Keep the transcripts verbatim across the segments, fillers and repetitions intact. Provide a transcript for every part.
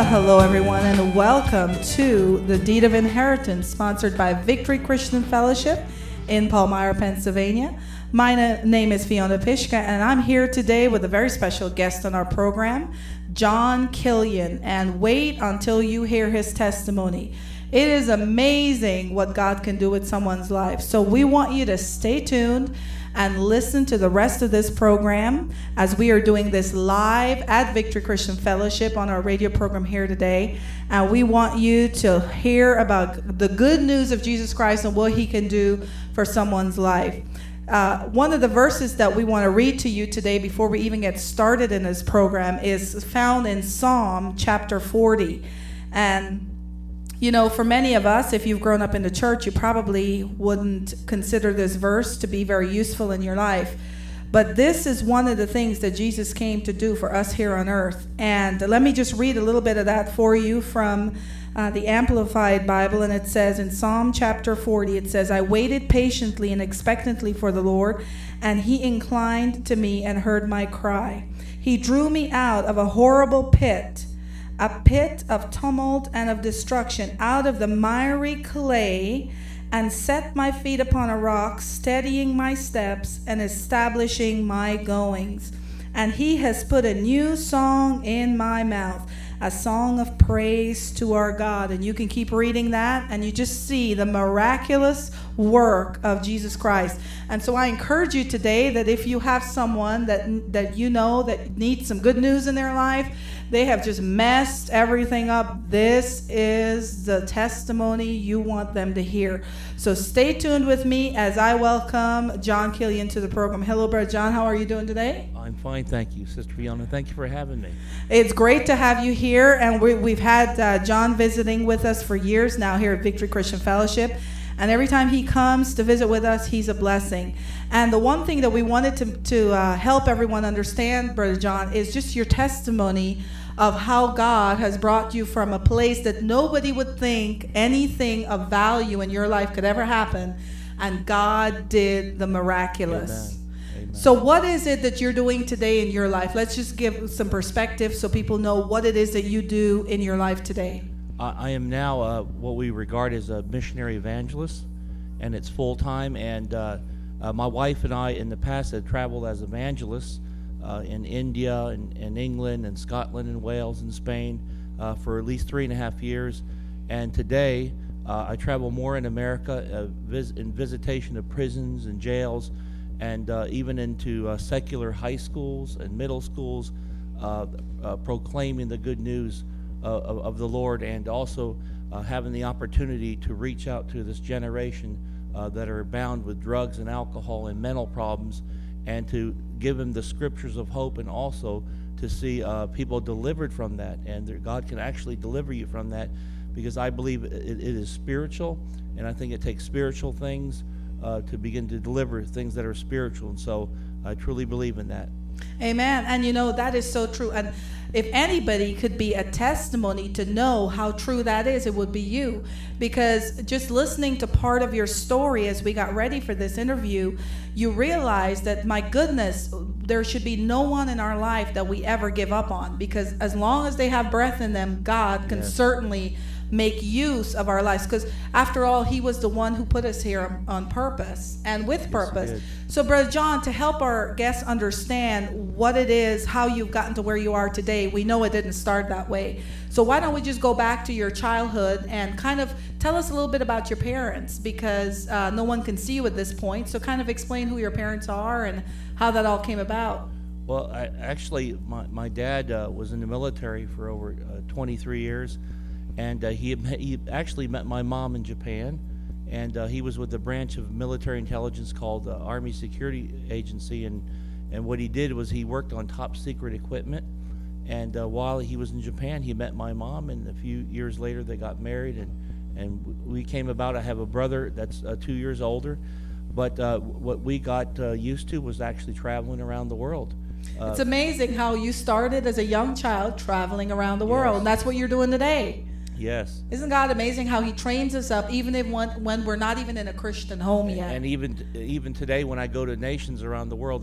hello, everyone, and welcome to the Deed of Inheritance, sponsored by Victory Christian Fellowship in Palmyra, Pennsylvania. My na- name is Fiona Pishka, and I'm here today with a very special guest on our program, John Killian. And wait until you hear his testimony. It is amazing what God can do with someone's life. So we want you to stay tuned and listen to the rest of this program as we are doing this live at Victory Christian Fellowship on our radio program here today. And we want you to hear about the good news of Jesus Christ and what he can do for someone's life. Uh, one of the verses that we want to read to you today before we even get started in this program is found in Psalm chapter forty. And you know, for many of us, if you've grown up in the church, you probably wouldn't consider this verse to be very useful in your life. But this is one of the things that Jesus came to do for us here on earth. And let me just read a little bit of that for you from uh, the Amplified Bible. And it says in Psalm chapter forty, it says, "I waited patiently and expectantly for the Lord, and he inclined to me and heard my cry. He drew me out of a horrible pit, a pit of tumult and of destruction, out of the miry clay, and set my feet upon a rock, steadying my steps and establishing my goings. And he has put a new song in my mouth, a song of praise to our God." And you can keep reading that, and you just see the miraculous work of Jesus Christ. And so I encourage you today that if you have someone that that you know that needs some good news in their life, they have just messed everything up, this is the testimony you want them to hear. So stay tuned with me as I welcome John Killian to the program. Hello, Brother John. How are you doing today? I'm fine, thank you, Sister Fiona. Thank you for having me. It's great to have you here, and we, we've had uh, John visiting with us for years now here at Victory Christian Fellowship. And every time he comes to visit with us, he's a blessing. And the one thing that we wanted to, to uh, help everyone understand, Brother John, is just your testimony of how God has brought you from a place that nobody would think anything of value in your life could ever happen, and God did the miraculous. Amen. Amen. So what is it that you're doing today in your life? Let's just give some perspective so people know what it is that you do in your life today. I am now uh, what we regard as a missionary evangelist, and it's full-time. And uh, uh, my wife and I in the past had traveled as evangelists uh, in India and, and England and Scotland and Wales and Spain uh, for at least three and a half years. And today uh, I travel more in America uh, vis- in visitation of prisons and jails, and uh, even into uh, secular high schools and middle schools, uh, uh, proclaiming the good news Uh, of, of the Lord, and also uh, having the opportunity to reach out to this generation uh, that are bound with drugs and alcohol and mental problems, and to give them the scriptures of hope, and also to see uh, people delivered from that, and that God can actually deliver you from that, because I believe it, it is spiritual, and I think it takes spiritual things uh, to begin to deliver things that are spiritual, and so I truly believe in that. Amen. And you know, that is so true. And if anybody could be a testimony to know how true that is, it would be you. Because just listening to part of your story as we got ready for this interview, you realize that, my goodness, there should be no one in our life that we ever give up on. Because as long as they have breath in them, God can Yes. certainly make use of our lives, because after all, he was the one who put us here on purpose and with Yes, purpose. he did. So, Brother John, to help our guests understand what it is, how you've gotten to where you are today, we know it didn't start that way. So why don't we just go back to your childhood and kind of tell us a little bit about your parents, because uh, no one can see you at this point. So kind of explain who your parents are and how that all came about. Well, I, actually, my, my dad uh, was in the military for over uh, twenty-three years, and uh, he, he actually met my mom in Japan, and uh, he was with a branch of military intelligence called the Army Security Agency, and, and what he did was he worked on top secret equipment, and uh, while he was in Japan, he met my mom, and a few years later they got married, and, and we came about. I have a brother that's uh, two years older, but uh, what we got uh, used to was actually traveling around the world. Uh, It's amazing how you started as a young child traveling around the world, Yes. and that's what you're doing today. Yes. Isn't God amazing how he trains us up, even if when, when we're not even in a Christian home yet? And even even today, when I go to nations around the world, I'm,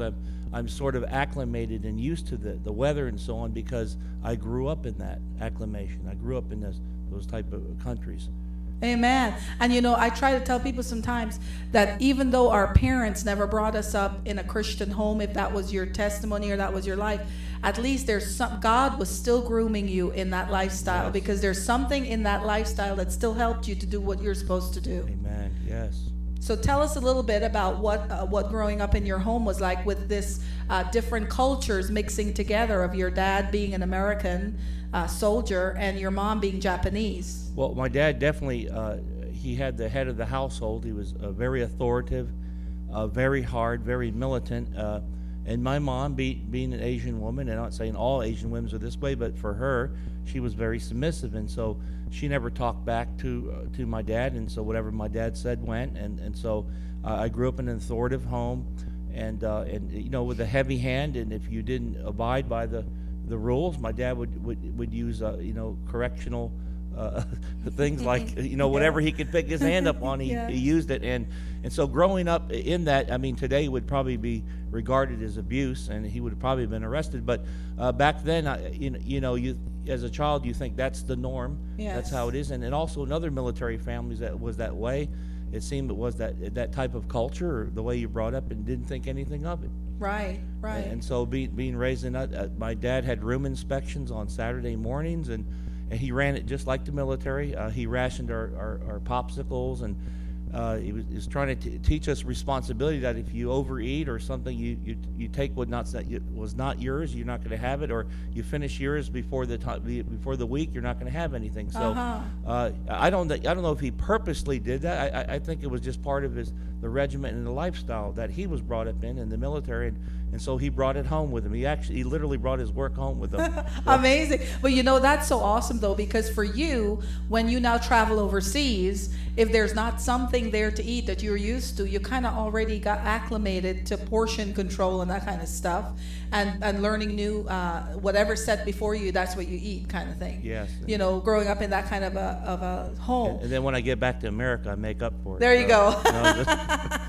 I'm sort of acclimated and used to the, the weather and so on because I grew up in that acclimation. I grew up in this, those type of countries. Amen. And you know, I try to tell people sometimes that even though our parents never brought us up in a Christian home, if that was your testimony or that was your life, at least there's some, God was still grooming you in that lifestyle, yes. because there's something in that lifestyle that still helped you to do what you're supposed to do. Amen. Yes. So tell us a little bit about what uh, what growing up in your home was like with this uh, different cultures mixing together of your dad being an American uh, soldier and your mom being Japanese. Well, my dad definitely, uh, he had the head of the household. He was uh, very authoritative, uh, very hard, very militant. Uh, and my mom, be, being an Asian woman, and I'm not saying all Asian women are this way, but for her, she was very submissive. And so she never talked back to uh, to my dad. And so whatever my dad said went. And, and so uh, I grew up in an authoritative home and, uh, and, you know, with a heavy hand. And if you didn't abide by the, the rules, my dad would, would, would use, uh, you know, correctional Uh, things like, you know, whatever he could pick his hand up on, he, yeah. he used it. And, and so growing up in that, I mean, today would probably be regarded as abuse, and he would have probably been arrested. But uh, back then, I, you, know, you know, you as a child, you think that's the norm. Yes. That's how it is. And, and also in other military families that was that way. It seemed it was that that type of culture, or the way you brought up, and didn't think anything of it. Right, right. And, and so being, being raised in that, uh, my dad had room inspections on Saturday mornings, and And he ran it just like the military. Uh, he rationed our, our, our popsicles, and uh, he, was, he was trying to t- teach us responsibility that if you overeat or something, you you, you take what not was not yours, you're not going to have it, or you finish yours before the time, before the week, you're not going to have anything. So uh-huh. uh, I don't I don't know if he purposely did that. I, I think it was just part of his the regiment and the lifestyle that he was brought up in in the military. And, And so he brought it home with him. He actually, he literally brought his work home with him. So. Amazing. But you know, that's so awesome though, because for you, when you now travel overseas, if there's not something there to eat that you're used to, you kind of already got acclimated to portion control and that kind of stuff, and, and learning new, uh, whatever's set before you, that's what you eat kind of thing. Yes. You know, growing up in that kind of a, of a home. And, and then when I get back to America, I make up for it. There you so, go. You know, just,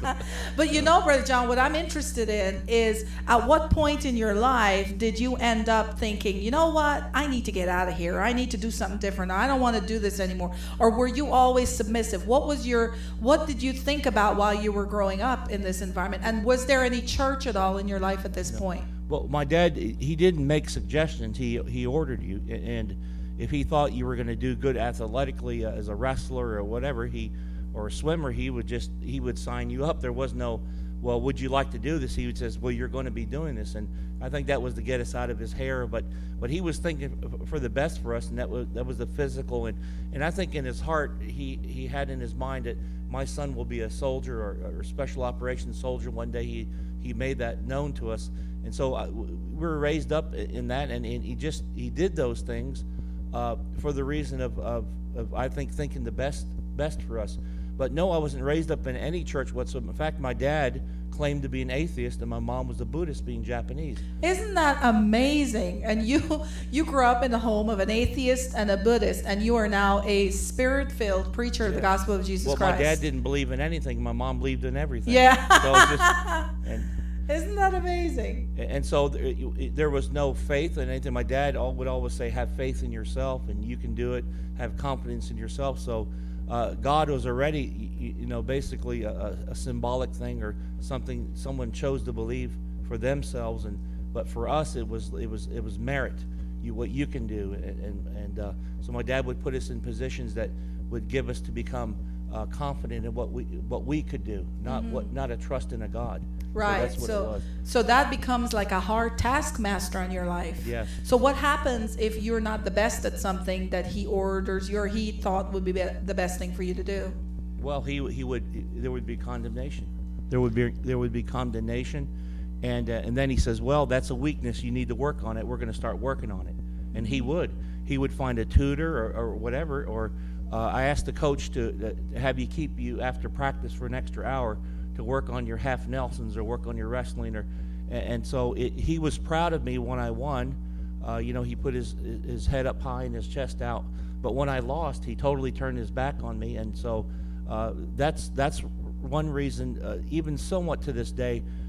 but you know, Brother John, what I'm interested in is, at what point in your life did you end up thinking, you know what, I need to get out of here. I need to do something different. I don't want to do this anymore. Or were you always submissive? What was your, what did you think about while you were growing up in this environment? And was there any church at all in your life at this no. point? Well, my dad, he didn't make suggestions. He he ordered you. And if he thought you were going to do good athletically uh, as a wrestler or whatever, he or a swimmer, he would just, he would sign you up. There was no, well, would you like to do this? He would say, well, you're going to be doing this. And I think that was to get us out of his hair. But but he was thinking for the best for us, and that was that was the physical. And, and I think in his heart, he, he had in his mind that my son will be a soldier or, or special operations soldier one day. He, he made that known to us. And so I, we were raised up in that, and, and he just, he did those things uh, for the reason of, of, of, I think, thinking the best best for us. But no, I wasn't raised up in any church whatsoever. In fact, my dad claimed to be an atheist, and my mom was a Buddhist, being Japanese. Isn't that amazing? And you you grew up in the home of an atheist and a Buddhist, and you are now a spirit-filled preacher Yeah. of the gospel of Jesus well, Christ. Well, my dad didn't believe in anything. My mom believed in everything. Yeah. So it's just, and, Isn't that amazing? And so there, there was no faith in anything. My dad would always say, have faith in yourself, and you can do it. Have confidence in yourself. So uh, God was already, you, you know, basically a, a symbolic thing, or something someone chose to believe for themselves. And but for us, it was it was it was merit. You what you can do, and and, and uh, so my dad would put us in positions that would give us to become uh, confident in what we what we could do, not mm-hmm. what not a trust in a God. Right. So, that's what so, it was. so that becomes like a hard taskmaster in your life. Yes. So what happens if you're not the best at something that he orders you or he thought would be, be the best thing for you to do? Well, he he would there would be condemnation. There would be there would be condemnation, and uh, and then he says, well, that's a weakness. You need to work on it. We're going to start working on it. And he would he would find a tutor or, or whatever. Or uh, I asked the coach to uh, have you keep you after practice for an extra hour to work on your half Nelsons or work on your wrestling, or and so it, he was proud of me when I won. Uh, you know, he put his his head up high and his chest out. But when I lost, he totally turned his back on me, and so uh, that's that's one reason. Uh, even somewhat to this day,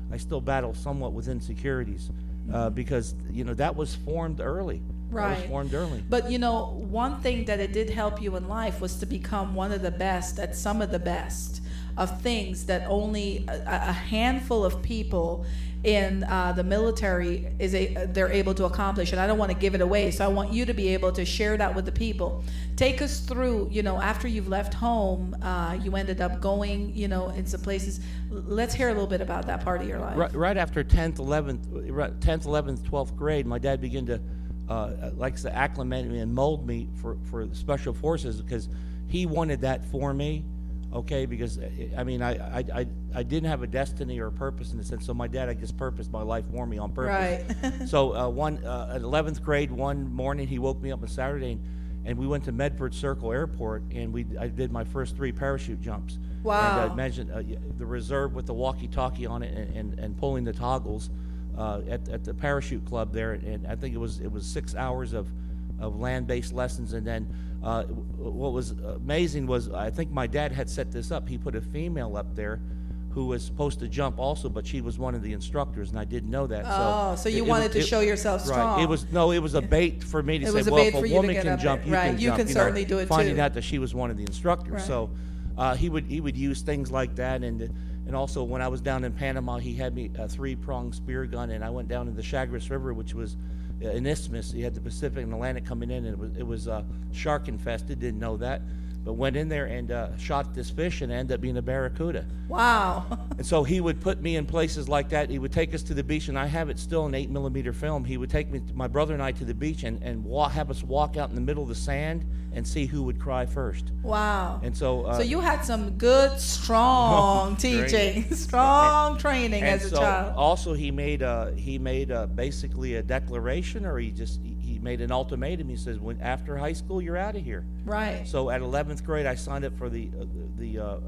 I still battle somewhat with insecurities uh, because you know that was formed early. Right. That was formed early. But you know, one thing that it did help you in life was to become one of the best at some of the best of things that only a, a handful of people in uh, the military is a they're able to accomplish. And I don't want to give it away, so I want you to be able to share that with the people. Take us through, you know, after you've left home, uh, you ended up going, you know, in some places. Let's hear a little bit about that part of your life. Right, right after tenth, eleventh, tenth, eleventh, twelfth grade, my dad began to, uh, like to acclimate me and mold me for, for the special forces because he wanted that for me. Okay, because I mean, I, I, I, I didn't have a destiny or a purpose in a sense. So my dad, I guess, purposed my life for me on purpose. Right. so uh, one uh, at eleventh grade, one morning he woke me up on Saturday, and, and we went to Medford Circle Airport, and we I did my first three parachute jumps. Wow. And uh, imagine uh, the reserve with the walkie-talkie on it and, and, and pulling the toggles uh, at at the parachute club there, and I think it was it was six hours of of land-based lessons, and then. Uh, what was amazing was I think my dad had set this up. He put a female up there who was supposed to jump also, but she was one of the instructors, and I didn't know that. Oh, so, so you it, wanted it, to it, show yourself strong. Right. It was no, it was a bait for me to it say, was a well, bait if for a you to woman get can up jump, there. you Right. can You jump. can you certainly know, do it finding too. out that she was one of the instructors. Right. So uh, he would he would use things like that, and and also when I was down in Panama, he had me a three-pronged spear gun, and I went down to the Chagres River, which was an isthmus. You had the Pacific and Atlantic coming in, and it was it was uh, shark infested. Didn't know that. But went in there and uh, shot this fish and ended up being a barracuda. Wow. And so he would put me in places like that. He would take us to the beach, and I have it still in eight millimeter film. He would take me, my brother and I, to the beach and, and walk, have us walk out in the middle of the sand and see who would cry first. Wow. And so uh, so you had some good, strong teaching, strong and, training and as a so child. Also, he made a, he made a, basically a declaration, or he just he, he made an ultimatum. He says, "When after high school, you're out of here." Right. So at eleventh grade, I signed up for the uh, the uh, uh,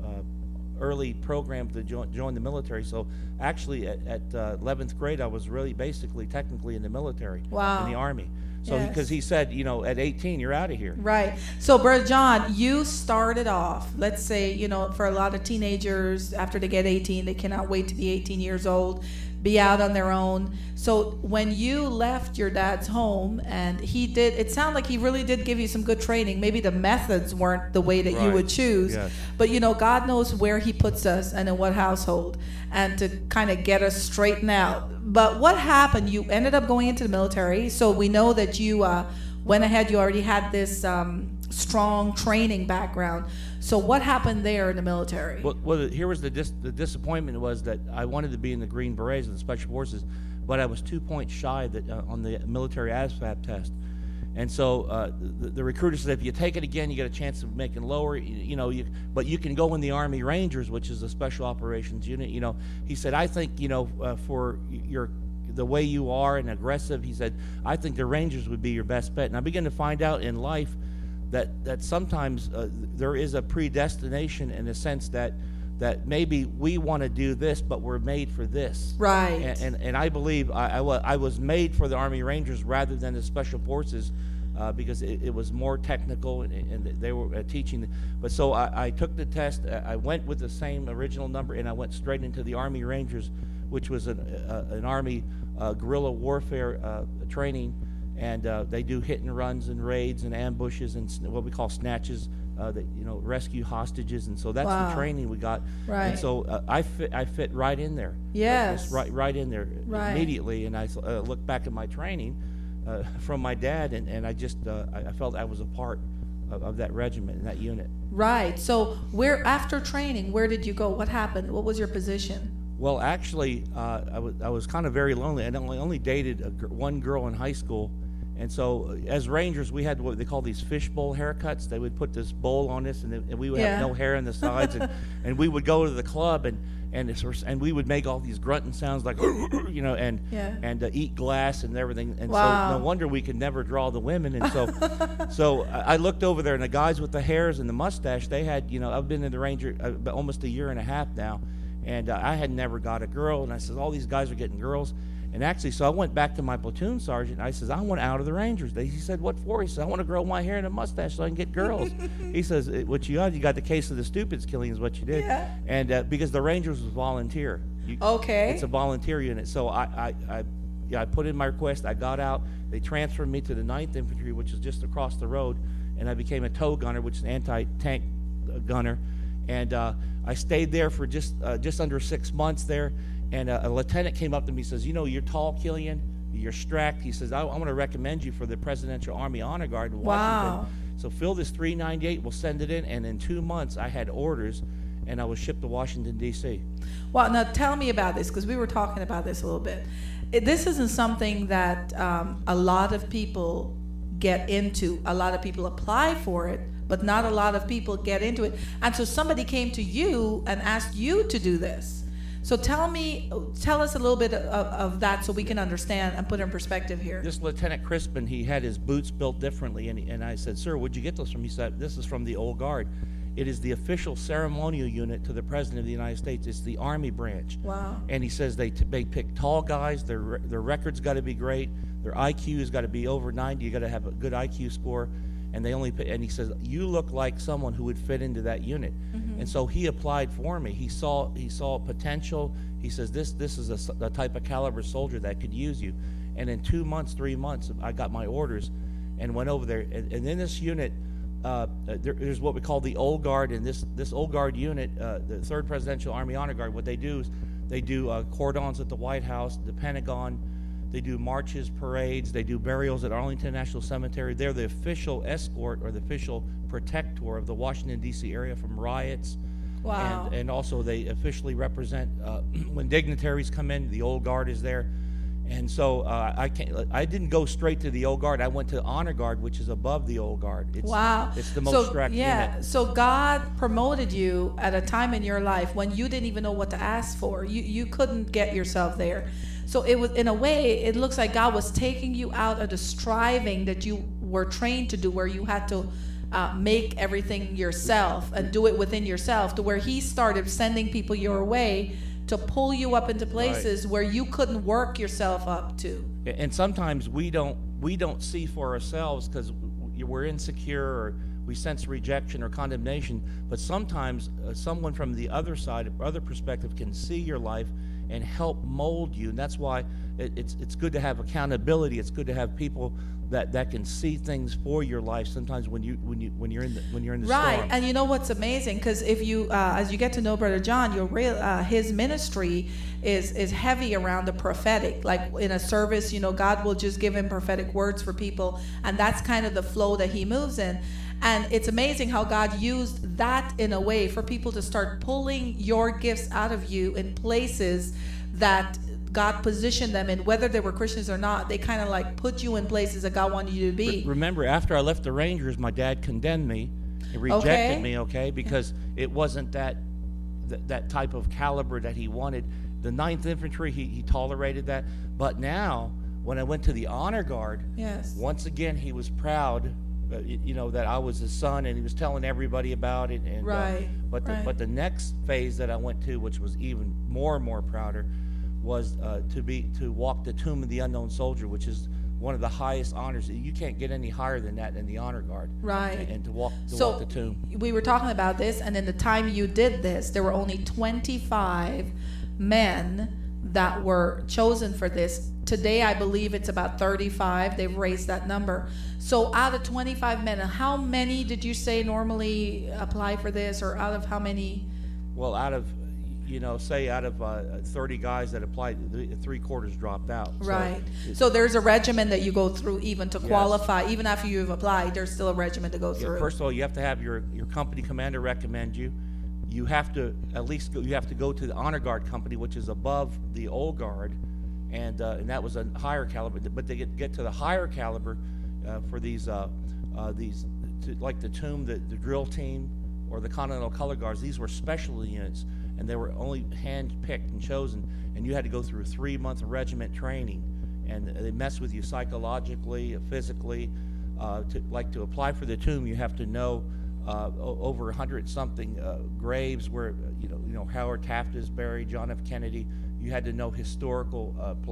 early program to join, join the military. So actually, at, at uh, eleventh grade, I was really basically technically in the military, wow. in the Army. So yes. because he said, you know, at eighteen, you're out of here. Right. So, Brother John, you started off, let's say, you know, for a lot of teenagers, after they get eighteen, they cannot wait to be eighteen years old, be out on their own. So when you left your dad's home, and he did, it sounded like he really did give you some good training. Maybe the methods weren't the way that right. you would choose, yes. but you know, God knows where he puts us and in what household, and to kind of get us straightened out. But what happened? You ended up going into the military, so we know that you uh, went ahead. You already had this um, strong training background. So what happened there in the military? Well, well here was the dis- the disappointment was that I wanted to be in the Green Berets of the Special Forces, but I was two points shy that uh, on the military A S V A B test. And so uh, the, the recruiter said, if you take it again, you get a chance of making lower, you, you know, you, but you can go in the Army Rangers, which is a special operations unit. You know, he said, I think, you know, uh, for your the way you are and aggressive, he said, I think the Rangers would be your best bet. And I began to find out in life that that sometimes uh, there is a predestination in the sense that that maybe we want to do this, but we're made for this. Right. And and, and I believe I, I, wa- I was made for the Army Rangers rather than the Special Forces uh, because it, it was more technical and, and they were uh, teaching. But so I, I took the test. I went with the same original number, and I went straight into the Army Rangers, which was an, uh, an Army uh, guerrilla warfare uh, training. And uh, they do hit and runs and raids and ambushes and sn- what we call snatches. Uh, that you know, rescue hostages, and so that's wow. the training we got. Right. And so uh, I fit, I fit right in there. Yes. Just right, right in there right. immediately. And I uh, look back at my training uh, from my dad, and, and I just uh, I, I felt I was a part of, of that regiment and that unit. Right. So where after training, where did you go? What happened? What was your position? Well, actually, uh, I was I was kind of very lonely. I only only dated a, one girl in high school. And so, as Rangers, we had what they call these fishbowl haircuts. They would put this bowl on us, and, and we would yeah. have no hair on the sides. and, and we would go to the club, and and it's, and we would make all these grunting sounds like, you know, and yeah. and uh, eat glass and everything. And wow. so, no wonder we could never draw the women. And so, so I looked over there, and the guys with the hairs and the mustache, they had, you know, I've been in the Ranger uh, almost a year and a half now, and uh, I had never got a girl. And I said, all these guys are getting girls. And actually, so I went back to my platoon sergeant, and I says, I want out of the Rangers. He said, what for? He said, I want to grow my hair and a mustache so I can get girls. He says, what you got, you got the case of the stupids killing is what you did. Yeah. And uh, because the Rangers was volunteer. You, Okay. It's a volunteer unit. So I, I, I, yeah, I put in my request. I got out. They transferred me to the ninth Infantry, which is just across the road, and I became a tow gunner, which is an anti-tank uh, gunner. And uh, I stayed there for just uh, just under six months there. And uh, a lieutenant came up to me and says, you know, you're tall, Killian. You're strapped. He says, I, I want to recommend you for the Presidential Army Honor Guard in Washington. Wow. So fill this three ninety-eight. We'll send it in. And in two months, I had orders, and I was shipped to Washington, D C Well, now tell me about this, because we were talking about this a little bit. It, this isn't something that um, a lot of people get into. A lot of people apply for it, but not a lot of people get into it. And so somebody came to you and asked you to do this. So tell me, tell us a little bit of, of that so we can understand and put in perspective here. This Lieutenant Crispin, he had his boots built differently, and, he, and I said, sir, where'd you get those from? He said, this is from the Old Guard. It is the official ceremonial unit to the President of the United States. It's the Army branch. Wow. And he says they, t- they pick tall guys. Their, their record's got to be great. Their I Q has got to be over ninety. You got to have a good I Q score. And they only, and he says, you look like someone who would fit into that unit. Mm-hmm. And so he applied for me. He saw he saw potential. He says, this this is a, a type of caliber soldier that could use you. And in two months, three months, I got my orders and went over there. And, and in this unit, uh, there, there's what we call the Old Guard. And this, this Old Guard unit, uh, the third Presidential Army Honor Guard, what they do is they do uh, cordons at the White House, the Pentagon. They do marches, parades. They do burials at Arlington National Cemetery. They're the official escort or the official protector of the Washington, D C area from riots. Wow. And, and also they officially represent, uh, when dignitaries come in, the Old Guard is there. And so uh, I can't, I didn't go straight to the Old Guard. I went to Honor Guard, which is above the Old Guard. It's, wow. It's the most so, strict yeah, unit. So God promoted you at a time in your life when you didn't even know what to ask for. You you couldn't get yourself there. So it was, in a way, it looks like God was taking you out of the striving that you were trained to do, where you had to uh, make everything yourself and do it within yourself, to where He started sending people your way to pull you up into places right. where you couldn't work yourself up to. And sometimes we don't we don't see for ourselves because we're insecure or we sense rejection or condemnation. But sometimes uh, someone from the other side, other perspective, can see your life and help mold you. And that's why it, it's it's good to have accountability. It's good to have people that, that can see things for your life. Sometimes when you when you when you're in the when you're in the right. storm. And you know what's amazing? Because if you uh, as you get to know Brother John, you'll real uh, his ministry is is heavy around the prophetic. Like in a service, you know, God will just give him prophetic words for people, and that's kind of the flow that he moves in. And it's amazing how God used that in a way for people to start pulling your gifts out of you in places that God positioned them in, whether they were Christians or not. They kind of like put you in places that God wanted you to be. Remember, after I left the Rangers, my dad condemned me. He rejected okay. me, okay, because it wasn't that, that that type of caliber that he wanted. The ninth Infantry, he, he tolerated that. But now, when I went to the Honor Guard, yes. once again, he was proud. Uh, you know, that I was his son, and he was telling everybody about it. And, right. Uh, but the, right. but the next phase that I went to, which was even more and more prouder, was uh, to be to walk the Tomb of the Unknown Soldier, which is one of the highest honors. You can't get any higher than that in the Honor Guard. Right. And, and to walk to so walk the tomb. We were talking about this, and in the time you did this, there were only twenty-five men that were chosen for this. Today, I believe it's about thirty-five. They've raised that number. So out of twenty-five men, how many did you say normally apply for this, or out of how many? Well, out of, you know, say out of uh, thirty guys that applied, three quarters dropped out. Right. So, so there's a regimen that you go through even to yes. qualify. Even after you've applied, there's still a regimen to go yeah, through. First of all, you have to have your, your company commander recommend you. You have to at least go, you have to go to the Honor Guard company, which is above the Old Guard, and uh, and that was a higher caliber. But they get get to the higher caliber uh, for these uh, uh, these to, like the Tomb, the, the drill team, or the Continental Color Guards. These were special units, and they were only hand picked and chosen. And you had to go through three month regiment training, and they mess with you psychologically, physically. Uh, to like to apply for the Tomb, you have to know. Uh, over a hundred something uh, graves where uh, you know you know Howard Taft is buried, John F. Kennedy. You had to know historical uh, pla-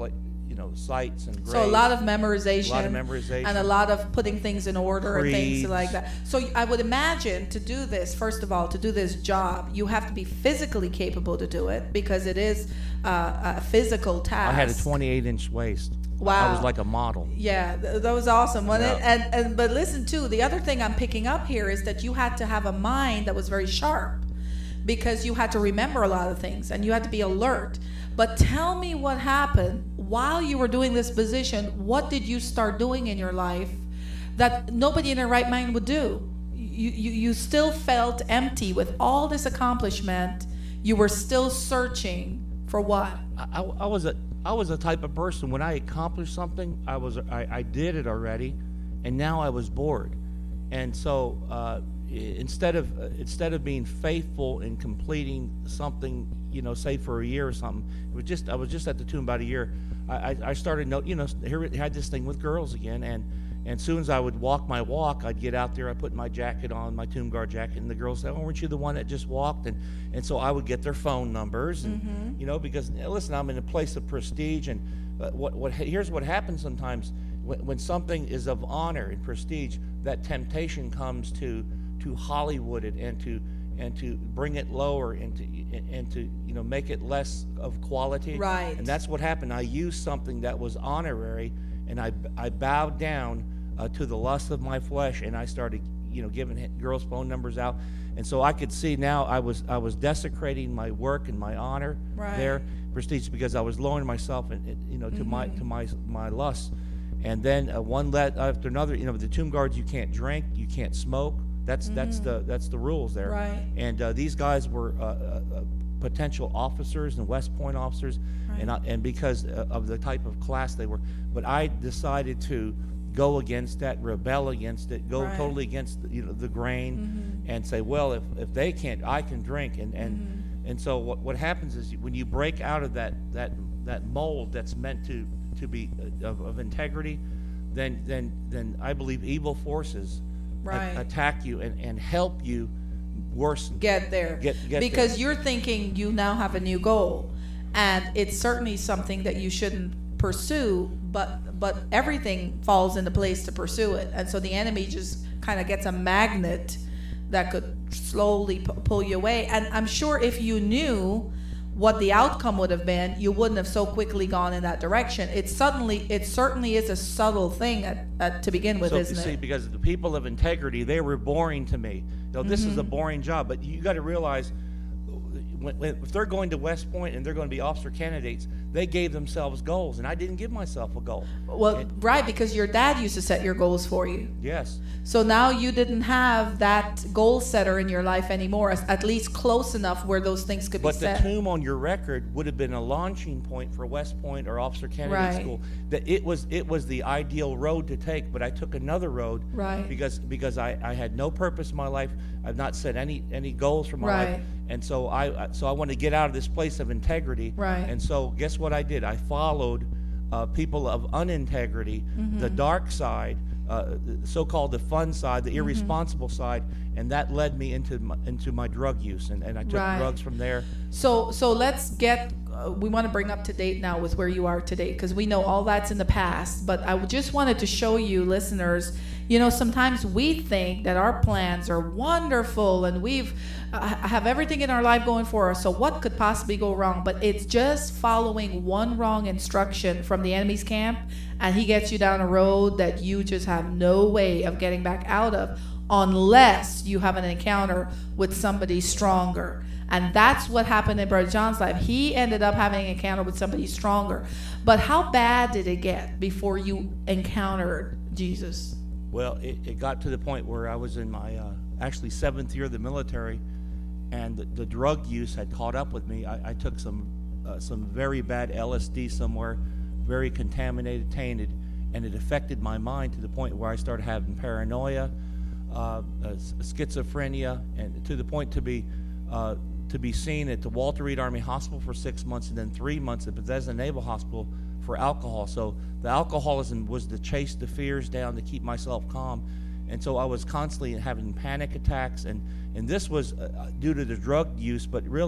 you know, sites and grades. So a lot of memorization, A lot of memorization. and a lot of putting things in order and things Creeds. like that. So I would imagine to do this, first of all, to do this job, you have to be physically capable to do it because it is uh, a physical task. I had a twenty-eight inch waist. Wow. I was like a model. Yeah, th- that was awesome, wasn't it? Yeah. And, and but listen too, the other thing I'm picking up here is that you had to have a mind that was very sharp because you had to remember a lot of things and you had to be alert. But tell me what happened while you were doing this position. What did you start doing in your life that nobody in their right mind would do? You, you, you still felt empty with all this accomplishment. You were still searching for what? I, I, I was a I was a type of person when I accomplished something, I was I, I did it already, and now I was bored, and so uh, i- instead of uh, instead of being faithful in completing something, you know, say for a year or something, it was just I was just at the tomb about a year. I, I, I started no, you know, here it had this thing with girls again, and and soon as I would walk my walk, I'd get out there, I put my jacket on, my tomb guard jacket, and the girls said, "Oh, weren't you the one that just walked?" And and so I would get their phone numbers, and you know, because listen, I'm in a place of prestige, and uh, what what here's what happens sometimes when, when something is of honor and prestige, that temptation comes to to Hollywood it and to and to bring it lower and to and to you know make it less of quality. Right. And that's what happened. I used something that was honorary, and I I bowed down uh, to the lust of my flesh, and I started you know giving hit- girls' phone numbers out, and so I could see now I was I was desecrating my work and my honor Right. there, prestige, because I was lowering myself and and, you know to my to my my lust. And then uh, one let after another, you know, the tomb guards, you can't drink, you can't smoke. That's that's the that's the rules there. Right. And uh, these guys were uh, uh, uh, potential officers and West Point officers, and I, and because uh, of the type of class they were, but I decided to go against that, rebel against it, go Right. totally against the, you know the grain, and say, well, if if they can't, I can drink, and and and so what what happens is when you break out of that that that mold that's meant to to be uh, of, of integrity, then then then I believe evil forces a- Right. attack you and, and help you worsen. Get there. Get- get because there. you're thinking you now have a new goal, and it's certainly something that you shouldn't pursue, but but everything falls into place to pursue it, and so the enemy just kind of gets a magnet that could slowly pu- pull you away. And I'm sure if you knew what the outcome would have been, you wouldn't have so quickly gone in that direction. It suddenly, it certainly is a subtle thing at, at, to begin with, So, isn't see, it? because the people of integrity, they were boring to me. Now, this is a Mm-hmm. boring job, but you got to realize when, when, if they're going to West Point and they're going to be officer candidates, they gave themselves goals, and I didn't give myself a goal. Well, And- right, because your dad used to set your goals for you. yes. So now you didn't have that goal setter in your life anymore, as- at least close enough where those things could But be the set. tomb on your record would have been a launching point for West Point or officer candidate Right. school. That it was it was the ideal road to take, but I took another road Right. because because I, I had no purpose in my life. I've not set any any goals for my Right. life, and so I I- so I wanted to get out of this place of integrity. Right. And so guess what I did? I followed uh, people of unintegrity, Mm-hmm. the dark side. Uh, the so-called the fun side, Mm-hmm. the irresponsible side, and that led me into my, into my drug use, and, and I took Right. drugs from there. So, so let's get. Uh, we want to bring up to date now with where you are today, because we know all that's in the past. But I just wanted to show you, listeners. You know, sometimes we think that our plans are wonderful and we've uh, have everything in our life going for us. So what could possibly go wrong? But it's just following one wrong instruction from the enemy's camp, and he gets you down a road that you just have no way of getting back out of, unless you have an encounter with somebody stronger. And that's what happened in Brother John's life. He ended up having an encounter with somebody stronger. But how bad did it get before you encountered Jesus? Well, it, it got to the point where I was in my uh, actually seventh year of the military, and the, the drug use had caught up with me. I, I took some uh, some very bad L S D somewhere, very contaminated, tainted, and it affected my mind to the point where I started having paranoia, uh, uh, schizophrenia, and to the point to be uh, to be seen at the Walter Reed Army Hospital for six months and then three months at Bethesda Naval Hospital for alcohol. So the alcoholism was to chase the fears down, to keep myself calm. And so I was constantly having panic attacks, and, and this was uh, due to the drug use, but really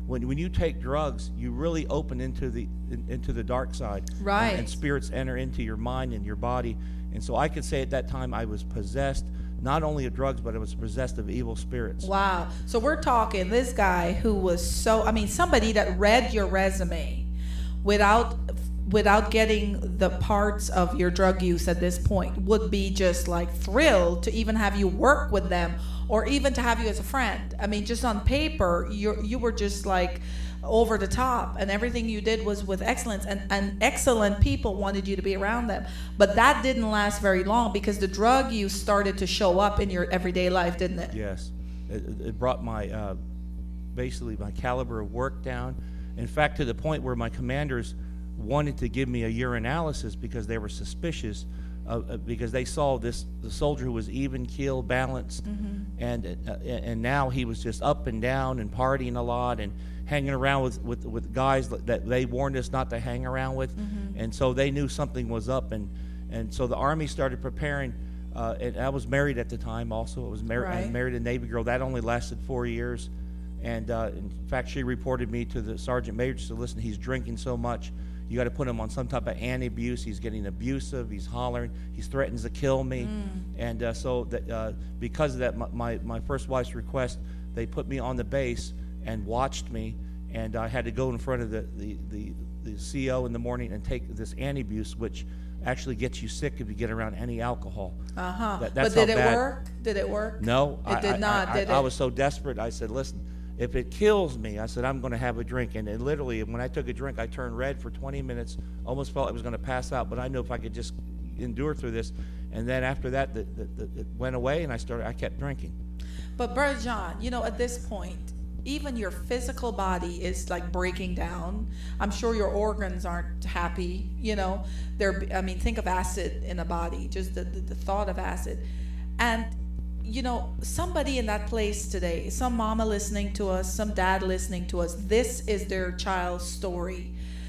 when when you take drugs, you really open into the in, into the dark side, Right. And, and spirits enter into your mind and your body. And so I could say at that time I was possessed, not only of drugs, but I was possessed of evil spirits. Wow. So we're talking this guy who was so, I mean, somebody that read your resume without without getting the parts of your drug use at this point would be just like thrilled to even have you work with them or even to have you as a friend. I mean, just on paper, you you were just like over the top, and everything you did was with excellence, and, and excellent people wanted you to be around them. But that didn't last very long because the drug use started to show up in your everyday life, didn't it? Yes. It, it brought my, uh, basically my caliber of work down. In fact, to the point where my commanders wanted to give me a urinalysis because they were suspicious, uh, uh, because they saw this the soldier who was even keel, balanced, Mm-hmm. and uh, and now he was just up and down and partying a lot and hanging around with, with, with guys that they warned us not to hang around with, Mm-hmm. and so they knew something was up, and and so the Army started preparing. Uh, and I was married at the time. Also, I was married. I Right. married a Navy girl. That only lasted four years, and uh, in fact, she reported me to the sergeant major. Said, "Listen, he's drinking so much. You got to put him on some type of anti-abuse. He's getting abusive. He's hollering. He threatens to kill me." Mm. And uh, so that uh, because of that, my, my my first wife's request, they put me on the base and watched me, and I had to go in front of the the the, the C O in the morning and take this anti-abuse, which actually gets you sick if you get around any alcohol. Uh-huh. That- But that's did how it bad- work? Did it work? No, It I, did I- not, I, did I, I it? was so desperate. I said, "Listen, if it kills me," I said, "I'm going to have a drink." And it literally, when I took a drink, I turned red for twenty minutes. Almost felt I was going to pass out, but I knew if I could just endure through this. And then after that, the, the, the, it went away, and I started. I kept drinking. But Brother John, you know, at this point, even your physical body is like breaking down. I'm sure your organs aren't happy. You know, they're. I mean, think of acid in a body. Just the, the, the thought of acid, and you know, somebody in that place today, some mama listening to us, some dad listening to us. This is their child's story.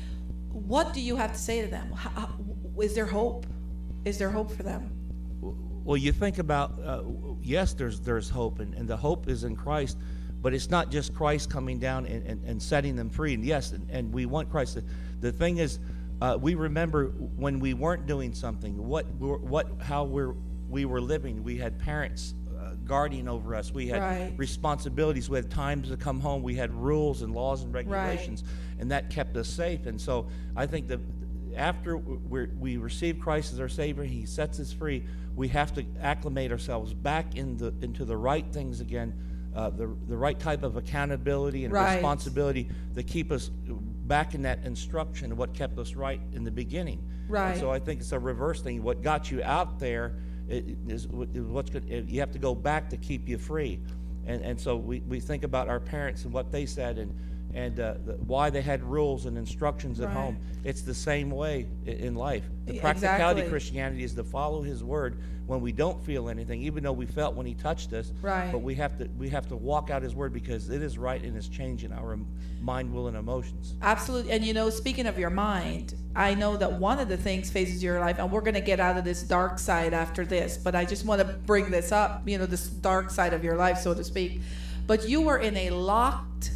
What do you have to say to them? How, how, is there hope? Is there hope for them? Well, you think about uh, yes, there's there's hope, and, and the hope is in Christ. But it's not just Christ coming down and, and, and setting them free. And yes, and, and we want Christ. The, the thing is, uh, we remember when we weren't doing something, what what how we're we were living. We had parents uh, guarding over us. We had Right. responsibilities. We had times to come home. We had rules and laws and regulations, and that kept us safe. And so I think that after we're, we receive Christ as our Savior, He sets us free. We have to acclimate ourselves back in the into the right things again. Uh, the the right type of accountability and Right. responsibility to keep us back in that instruction of what kept us right in the beginning. Right. And so I think it's a reverse thing. What got you out there is, is what's good. You have to go back to keep you free. And and so we, we think about our parents and what they said and and uh, the, why they had rules and instructions at Right. home. It's the same way i- in life. The E- practicality exactly. of Christianity is to follow His word when we don't feel anything, even though we felt when He touched us. Right. But we have to we have to walk out His word because it is right and it's changing our mind, will, and emotions. Absolutely. And you know, speaking of your mind, I know that one of the things faces your life, and we're going to get out of this dark side after this, but I just want to bring this up, you know, this dark side of your life, so to speak. But you were in a locked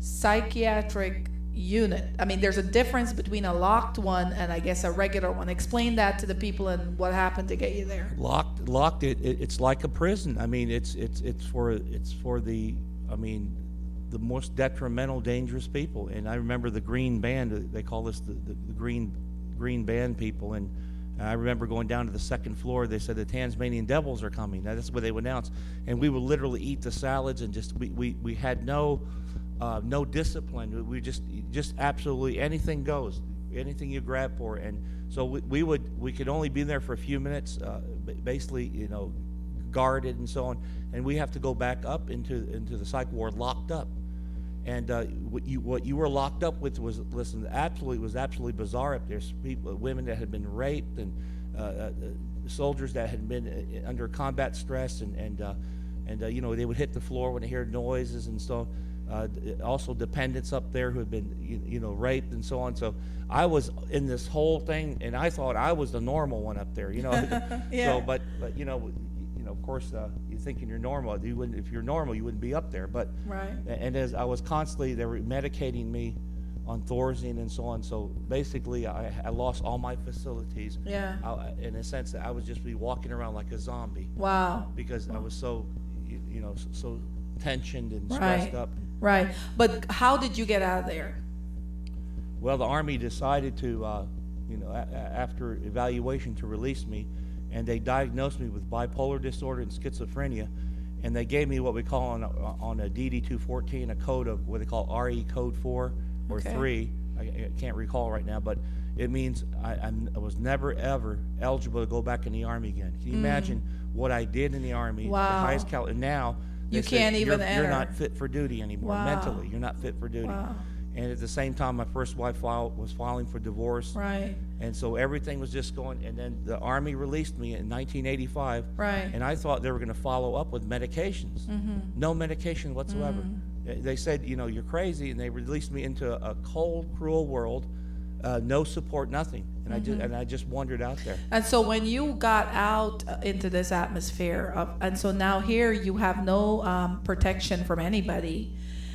psychiatric unit. I mean, there's a difference between a locked one and I guess a regular one. Explain that to the people and what happened to get you there. Locked, locked. It, it it's like a prison. I mean, it's it's it's for it's for the. I mean, the most detrimental, dangerous people. And I remember the Green Band. They call this the, the, the Green Green Band people. And I remember going down to the second floor. They said the Tasmanian Devils are coming. Now, that's what they would announce. And we would literally eat the salads and just we we, we had no. Uh, no discipline. We just, just absolutely anything goes, anything you grab for, and so we, we would, we could only be there for a few minutes, uh, basically, you know, guarded and so on, and we have to go back up into into the psych ward, locked up, and uh, what you what you were locked up with was, listen, absolutely was absolutely bizarre up there. People, women that had been raped, and uh, uh, soldiers that had been under combat stress, and and uh, and uh, you know, they would hit the floor when they hear noises and so. Uh, also dependents up there who had been, you, you know, raped and so on. So I was in this whole thing, and I thought I was the normal one up there, you know. Yeah. So, but, but you know, you know, of course, uh, you're thinking you're normal. You wouldn't, if you're normal, you wouldn't be up there. But Right. and as I was constantly, they were medicating me on Thorazine and so on. So basically, I, I lost all my facilities. Yeah. I, in a sense, that I would just be walking around like a zombie Wow. because I was so, you, you know, so tensioned and Right. stressed up. Right. But how did you get out of there? Well, the Army decided to, uh, you know, a- a- after evaluation, to release me, and they diagnosed me with bipolar disorder and schizophrenia, and they gave me what we call on a, on a D D two fourteen a code of what they call R E code four or Okay. three. I, I can't recall right now, but it means I, I'm, I was never ever eligible to go back in the Army again. Can you imagine what I did in the Army? Wow. The highest cal- and now they You say, can't even you're, enter. You're not fit for duty anymore. Wow. Mentally, you're not fit for duty. Wow. And at the same time, my first wife file, was filing for divorce. Right. And so everything was just going, and then the Army released me in nineteen eighty-five. Right. And I thought they were going to follow up with medications. Mm-hmm. No medication whatsoever. They- They said, you know, you're crazy, and they released me into a cold, cruel world, uh, no support, nothing. And I just and I just wandered out there. And so when you got out uh, into this atmosphere of, and so now here you have no um, protection from anybody,